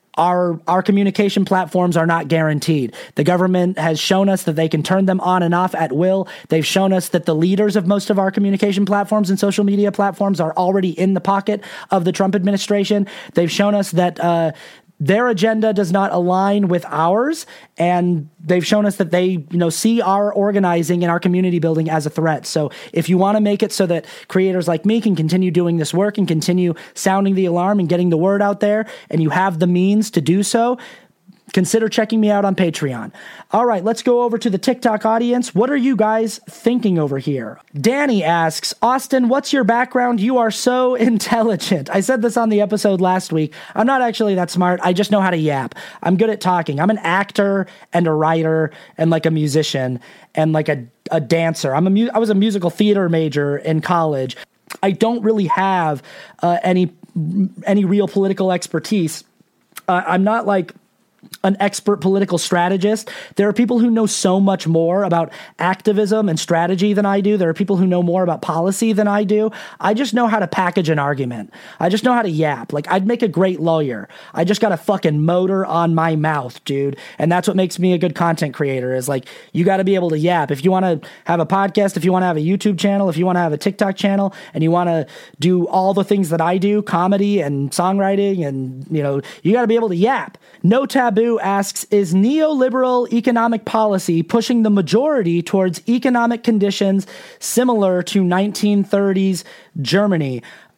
Our our communication platforms are not guaranteed. The government has shown us that they can turn them on and off at will. They've shown us that the leaders of most of our communication platforms and social media platforms are already in the pocket of the Trump administration. They've shown us that uh, their agenda does not align with ours, and they've shown us that they, you know, see our organizing and our community building as a threat. So if you want to make it so that creators like me can continue doing this work and continue sounding the alarm and getting the word out there, and you have the means to do so, consider checking me out on Patreon. All right, let's go over to the TikTok audience. What are you guys thinking over here? Danny asks, Austin, what's your background? You are so intelligent. I said this on the episode last week. I'm not actually that smart. I just know how to yap. I'm good at talking. I'm an actor and a writer and like a musician and like a, a dancer. I'm a mu- I was a musical theater major in college. I don't really have uh, any, any real political expertise. Uh, I'm not like an expert political strategist. There are people who know so much more about activism and strategy than I do. There are people who know more about policy than I do. I just know how to package an argument. I just know how to yap. Like, I'd make a great lawyer. I just got a fucking motor on my mouth, dude. And that's what makes me a good content creator, is like, you got to be able to yap. If you want to have a podcast, if you want to have a YouTube channel, if you want to have a TikTok channel, and you want to do all the things that I do, comedy and songwriting, and, you know, you got to be able to yap. No Taboo asks, is neoliberal economic policy pushing the majority towards economic conditions similar to nineteen thirties Germany?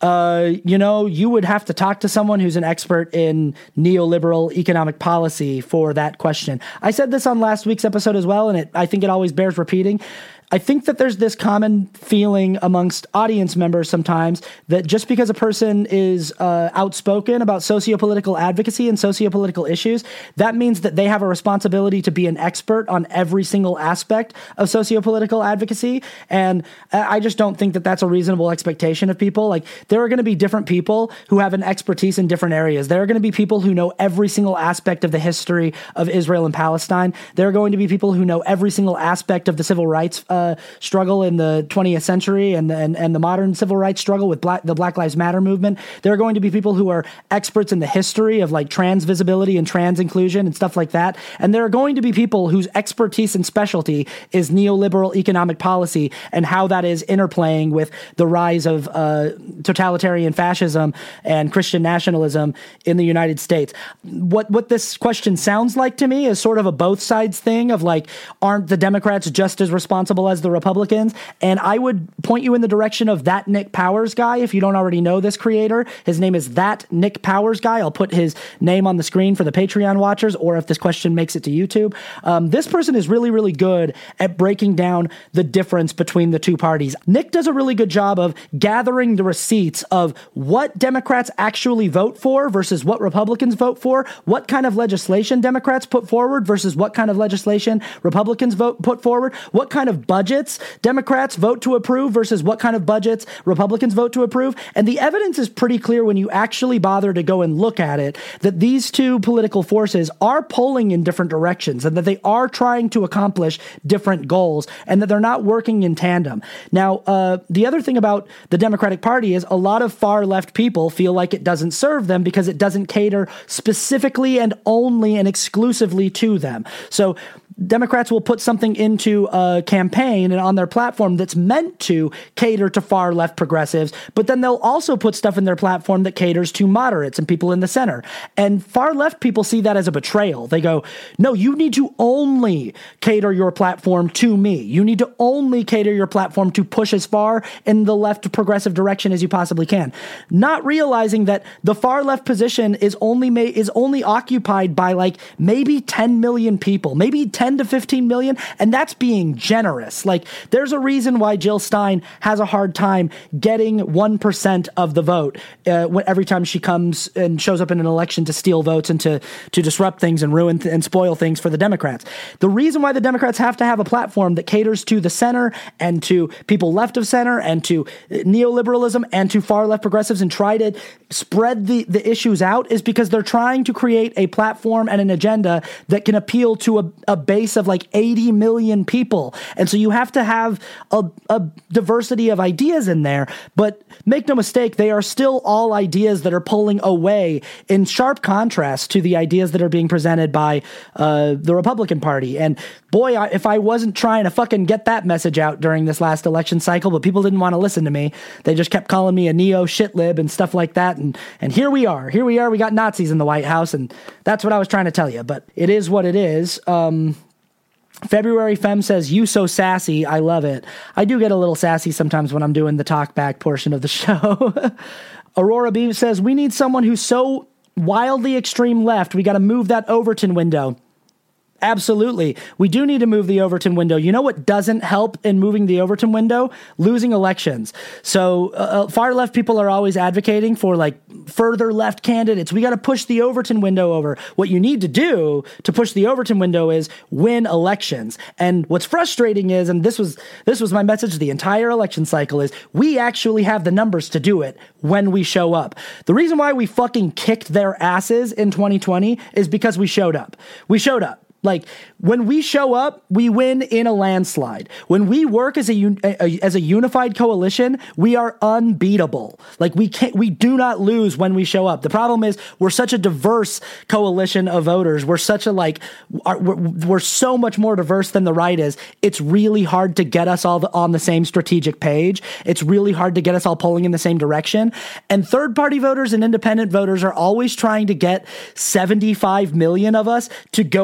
uh, you know, you would have to talk to someone who's an expert in neoliberal economic policy for that question. I said this on last week's episode as well, and it, I think it always bears repeating. I think that there's this common feeling amongst audience members sometimes that just because a person is uh, outspoken about sociopolitical advocacy and sociopolitical issues, that means that they have a responsibility to be an expert on every single aspect of sociopolitical advocacy. And I just don't think that that's a reasonable expectation of people. Like, there are going to be different people who have an expertise in different areas. There are going to be people who know every single aspect of the history of Israel and Palestine. There are going to be people who know every single aspect of the civil rights uh, Uh, struggle in the twentieth century and, and and the modern civil rights struggle with black, the Black Lives Matter movement. There are going to be people who are experts in the history of like trans visibility and trans inclusion and stuff like that. And there are going to be people whose expertise and specialty is neoliberal economic policy and how that is interplaying with the rise of uh, totalitarian fascism and Christian nationalism in the United States. What what this question sounds like to me is sort of a both sides thing of like, aren't the Democrats just as responsible as the Republicans? And I would point you in the direction of That Nick Powers Guy. If you don't already know this creator, his name is That Nick Powers Guy. I'll put his name on the screen for the Patreon watchers, or if this question makes it to YouTube. Um, this person is really, really good at breaking down the difference between the two parties. Nick does a really good job of gathering the receipts of what Democrats actually vote for versus what Republicans vote for, what kind of legislation Democrats put forward versus what kind of legislation Republicans vote put forward, what kind of budget budgets Democrats vote to approve versus what kind of budgets Republicans vote to approve. And the evidence is pretty clear when you actually bother to go and look at it, that these two political forces are pulling in different directions and that they are trying to accomplish different goals and that they're not working in tandem. Now, uh, the other thing about the Democratic Party is a lot of far left people feel like it doesn't serve them because it doesn't cater specifically and only and exclusively to them. So Democrats will put something into a campaign and on their platform that's meant to cater to far left progressives, but then they'll also put stuff in their platform that caters to moderates and people in the center. And far left people see that as a betrayal. They go, no, you need to only cater your platform to me. You need to only cater your platform to push as far in the left progressive direction as you possibly can. Not realizing that the far left position is only ma- is only occupied by like maybe ten million people, maybe ten to fifteen million, and that's being generous. Like, there's a reason why Jill Stein has a hard time getting one percent of the vote uh, every time she comes and shows up in an election to steal votes and to, to disrupt things and ruin th- and spoil things for the Democrats. The reason why the Democrats have to have a platform that caters to the center and to people left of center and to neoliberalism and to far left progressives and try to spread the, the issues out is because they're trying to create a platform and an agenda that can appeal to a, a base of like eighty million people. And so you have to have a, a diversity of ideas in there, but make no mistake, they are still all ideas that are pulling away in sharp contrast to the ideas that are being presented by uh, the Republican Party. And boy, I, if I wasn't trying to fucking get that message out during this last election cycle, but people didn't want to listen to me. They just kept calling me a neo shitlib and stuff like that. And, and here we are, here we are, we got Nazis in the White House. And that's what I was trying to tell you, but it is what it is. Um, February Femme says, you so sassy. I love it. I do get a little sassy sometimes when I'm doing the talk back portion of the show. Aurora Beam says, we need someone who's so wildly extreme left. We got to move that Overton window. Absolutely. We do need to move the Overton window. You know what doesn't help in moving the Overton window? Losing elections. So uh, far left people are always advocating for like further left candidates. We got to push the Overton window over. What you need to do to push the Overton window is win elections. And what's frustrating is, and this was this was my message the entire election cycle, is we actually have the numbers to do it when we show up. The reason why we fucking kicked their asses in twenty twenty is because we showed up. We showed up. Like, when we show up, we win in a landslide. When we work as a, a as a unified coalition, we are unbeatable. Like, we can't, we do not lose when we show up. The problem is we're such a diverse coalition of voters. We're such a like, we're, we're so much more diverse than the right is. It's really hard to get us all the, on the same strategic page. It's really hard to get us all pulling in the same direction. And third party voters and independent voters are always trying to get seventy-five million of us to go with them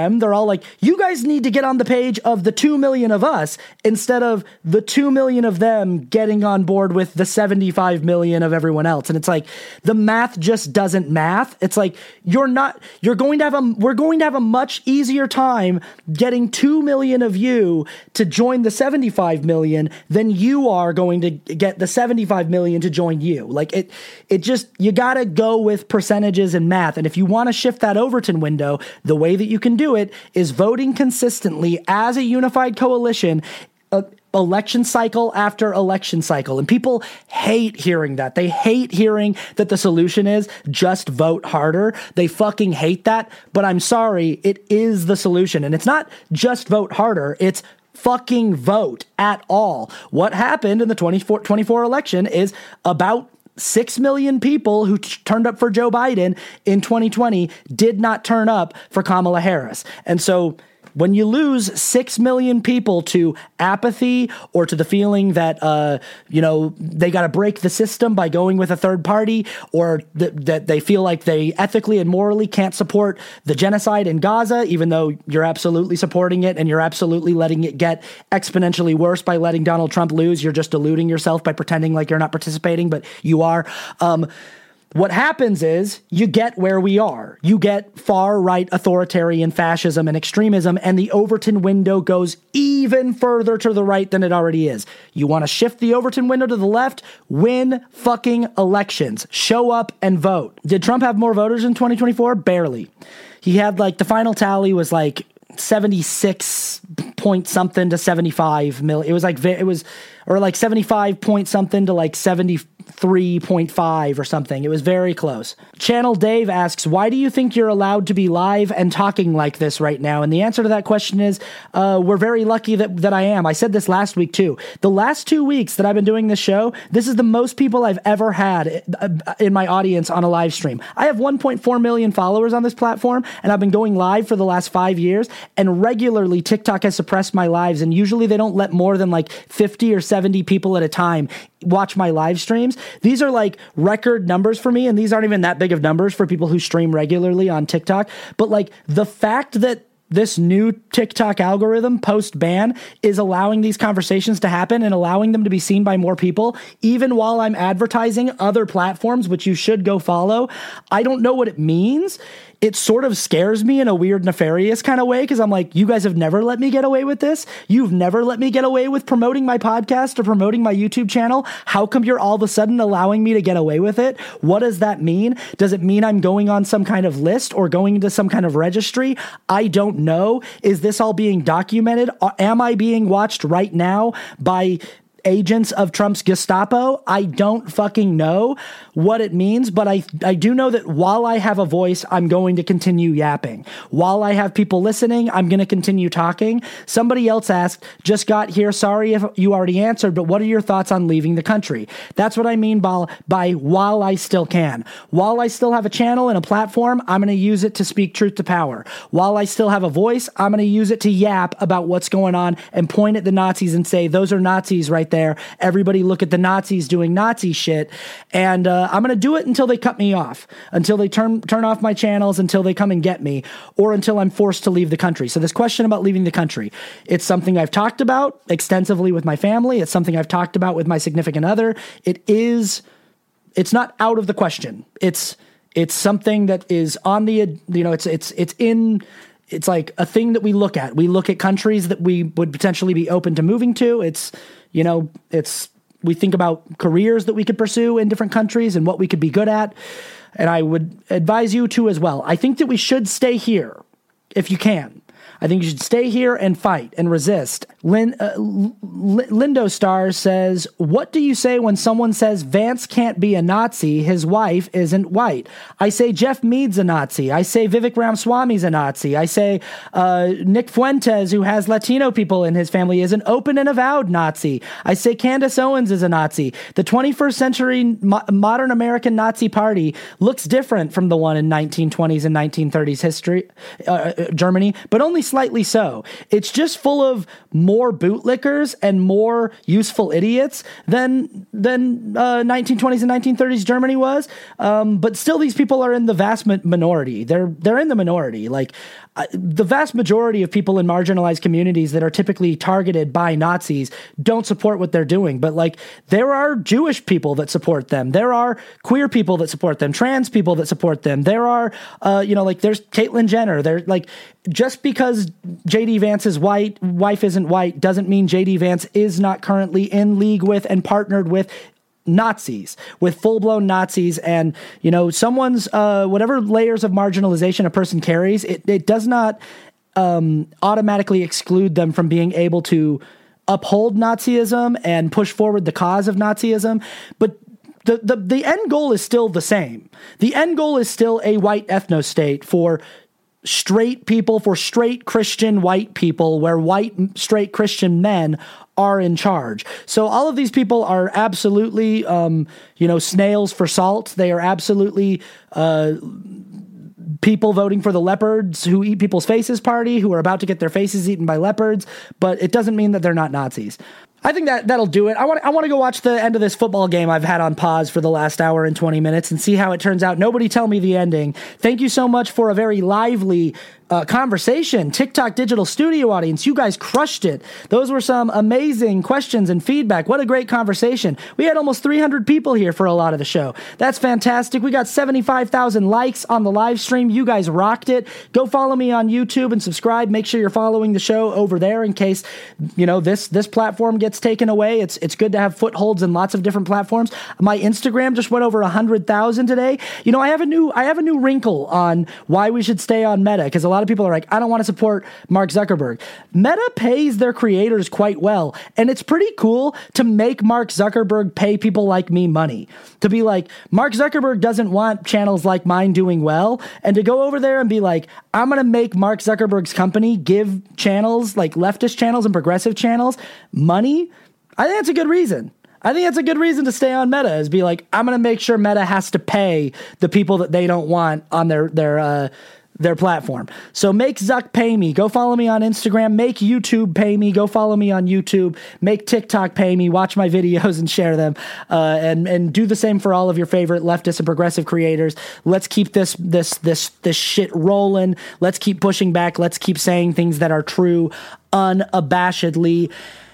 them, they're all like, you guys need to get on the page of the two million of us instead of the two million of them getting on board with the seventy-five million of everyone else. And it's like, the math just doesn't math. It's like, you're not, you're going to have a, we're going to have a much easier time getting two million of you to join the seventy-five million than you are going to get the seventy-five million to join you. Like it, it just, you got to go with percentages and math. And if you want to shift that Overton window, the way that you can do it is voting consistently as a unified coalition, uh, election cycle after election cycle. And people hate hearing that. They hate hearing that the solution is just vote harder. They fucking hate that. But I'm sorry, it is the solution. And it's not just vote harder. It's fucking vote at all. What happened in the twenty-four, twenty-four election is about six million people who t- turned up for Joe Biden in twenty twenty did not turn up for Kamala Harris. And so when you lose six million people to apathy or to the feeling that, uh, you know, they got to break the system by going with a third party, or th- that they feel like they ethically and morally can't support the genocide in Gaza, even though you're absolutely supporting it and you're absolutely letting it get exponentially worse by letting Donald Trump lose. You're just deluding yourself by pretending like you're not participating, but you are. Um, What happens is you get where we are. You get far-right authoritarian fascism and extremism, and the Overton window goes even further to the right than it already is. You want to shift the Overton window to the left? Win fucking elections. Show up and vote. Did Trump have more voters in twenty twenty-four? Barely. He had like, the final tally was like seventy-six point something to seventy-five million. It was like, it was, or like seventy-five point something to like seventy-three point five or something. It was very close. Channel Dave asks, why do you think you're allowed to be live and talking like this right now? And the answer to that question is, uh, we're very lucky that, that I am. I said this last week too. The last two weeks that I've been doing this show, this is the most people I've ever had in my audience on a live stream. I have one point four million followers on this platform, and I've been going live for the last five years, and regularly TikTok has suppressed my lives, and usually they don't let more than like fifty or seventy people at a time watch my live streams. These are like record numbers for me, and these aren't even that big of numbers for people who stream regularly on TikTok. But like, the fact that this new TikTok algorithm post-ban is allowing these conversations to happen and allowing them to be seen by more people, even while I'm advertising other platforms, which you should go follow. I don't know what it means. It sort of scares me in a weird, nefarious kind of way, because I'm like, you guys have never let me get away with this. You've never let me get away with promoting my podcast or promoting my YouTube channel. How come you're all of a sudden allowing me to get away with it? What does that mean? Does it mean I'm going on some kind of list or going into some kind of registry? I don't know. Is this all being documented? Am I being watched right now by agents of Trump's Gestapo? I don't fucking know what it means, but I I do know that while I have a voice, I'm going to continue yapping. While I have people listening, I'm going to continue talking. Somebody else asked, just got here, sorry if you already answered, but what are your thoughts on leaving the country? That's what I mean by, by while I still can. While I still have a channel and a platform, I'm going to use it to speak truth to power. While I still have a voice, I'm going to use it to yap about what's going on and point at the Nazis and say, those are Nazis right there. There. Everybody look at the Nazis doing Nazi shit. And uh, I'm going to do it until they cut me off, until they turn turn off my channels, until they come and get me, or until I'm forced to leave the country. So this question about leaving the country, it's something I've talked about extensively with my family. It's something I've talked about with my significant other. It is, it's not out of the question. It's, it's something that is on the, you know, it's, it's, it's in, it's like a thing that we look at. We look at countries that we would potentially be open to moving to. It's, you know, it's, we think about careers that we could pursue in different countries and what we could be good at. And I would advise you to as well. I think that we should stay here if you can. I think you should stay here and fight and resist. Lin, uh, L- Lindo Star says, what do you say when someone says Vance can't be a Nazi, his wife isn't white? I say Jeff Mead's a Nazi. I say Vivek Ramaswamy's a Nazi. I say uh, Nick Fuentes, who has Latino people in his family, is an open and avowed Nazi. I say Candace Owens is a Nazi. The twenty-first century mo- modern American Nazi party looks different from the one in nineteen twenties and nineteen thirties history, uh, Germany, but only slightly so. It's just full of more bootlickers and more useful idiots than than uh, nineteen twenties and nineteen thirties Germany was. Um, but still, these people are in the vast minority. They're they're in the minority. Like uh, the vast majority of people in marginalized communities that are typically targeted by Nazis don't support what they're doing. But like there are Jewish people that support them. There are queer people that support them. Trans people that support them. There are uh, you know like there's Caitlyn Jenner. They're like just because J D Vance's white wife isn't white doesn't mean J D Vance is not currently in league with and partnered with Nazis, with full-blown Nazis. And, you know, someone's, uh, whatever layers of marginalization a person carries, it, it does not um, automatically exclude them from being able to uphold Nazism and push forward the cause of Nazism. But the, the, the end goal is still the same. The end goal is still a white ethno-state for straight people, for straight Christian white people, where white straight Christian men are in charge. So all of these people are absolutely, um, you know, snails for salt. They are absolutely uh, people voting for the leopards who eat people's faces party, who are about to get their faces eaten by leopards. But it doesn't mean that they're not Nazis. I think that that'll do it. I want I want to go watch the end of this football game I've had on pause for the last hour and twenty minutes and see how it turns out. Nobody tell me the ending. Thank you so much for a very lively uh, conversation. TikTok Digital Studio audience, you guys crushed it. Those were some amazing questions and feedback. What a great conversation. We had almost three hundred people here for a lot of the show. That's fantastic. We got seventy-five thousand likes on the live stream. You guys rocked it. Go follow me on YouTube and subscribe. Make sure you're following the show over there in case, you know, this this platform gets taken away. It's it's good to have footholds in lots of different platforms. My Instagram just went over one hundred thousand today. You know, I have a new I have a new wrinkle on why we should stay on Meta, because a lot of people are like, I don't want to support Mark Zuckerberg. Meta pays their creators quite well, and it's pretty cool to make Mark Zuckerberg pay people like me money. To be like, Mark Zuckerberg doesn't want channels like mine doing well, and to go over there and be like, I'm going to make Mark Zuckerberg's company give channels like leftist channels and progressive channels money. I think that's a good reason. I think that's a good reason to stay on Meta, is be like, I'm going to make sure Meta has to pay the people that they don't want on their, their, uh, their platform. So make Zuck pay me. Go follow me on Instagram. Make YouTube pay me. Go follow me on YouTube. Make TikTok pay me. Watch my videos and share them. Uh, and, and do the same for all of your favorite leftist and progressive creators. Let's keep this, this, this, this shit rolling. Let's keep pushing back. Let's keep saying things that are true unabashedly.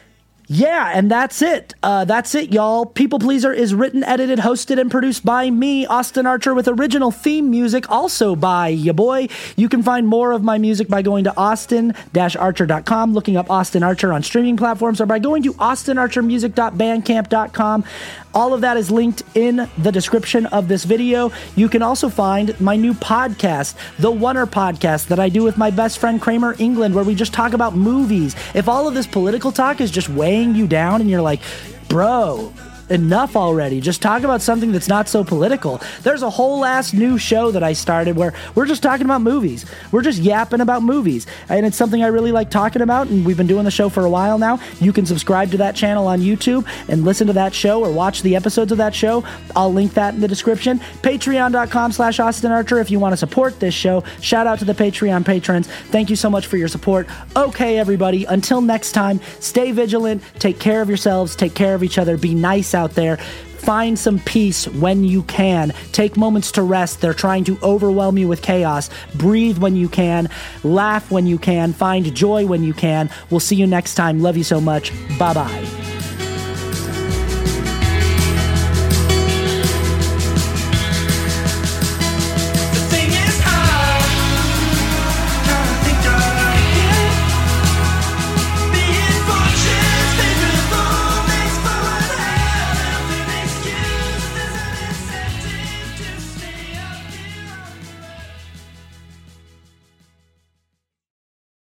Yeah, and that's it. Uh, that's it, y'all. People Pleaser is written, edited, hosted, and produced by me, Austin Archer, with original theme music also by ya boy. You can find more of my music by going to austin dash archer dot com, looking up Austin Archer on streaming platforms, or by going to austin archer music dot bandcamp dot com. All of that is linked in the description of this video. You can also find my new podcast, The Oneer Podcast, that I do with my best friend Kramer England, where we just talk about movies. If all of this political talk is just weighing you down and you're like, bro, enough already, just talk about something that's not so political. There's a whole ass new show that I started where we're just talking about movies. We're just yapping about movies. And it's something I really like talking about, and we've been doing the show for a while now. You can subscribe to that channel on YouTube and listen to that show or watch the episodes of that show. I'll link that in the description. Patreon.com slash Austin Archer if you want to support this show. Shout out to the Patreon patrons. Thank you so much for your support. Okay, everybody, until next time, stay vigilant, take care of yourselves, take care of each other, be nice out there. Find some peace when you can. Take moments to rest. They're trying to overwhelm you with chaos. Breathe when you can. Laugh when you can. Find joy when you can. We'll see you next time. Love you so much. Bye-bye.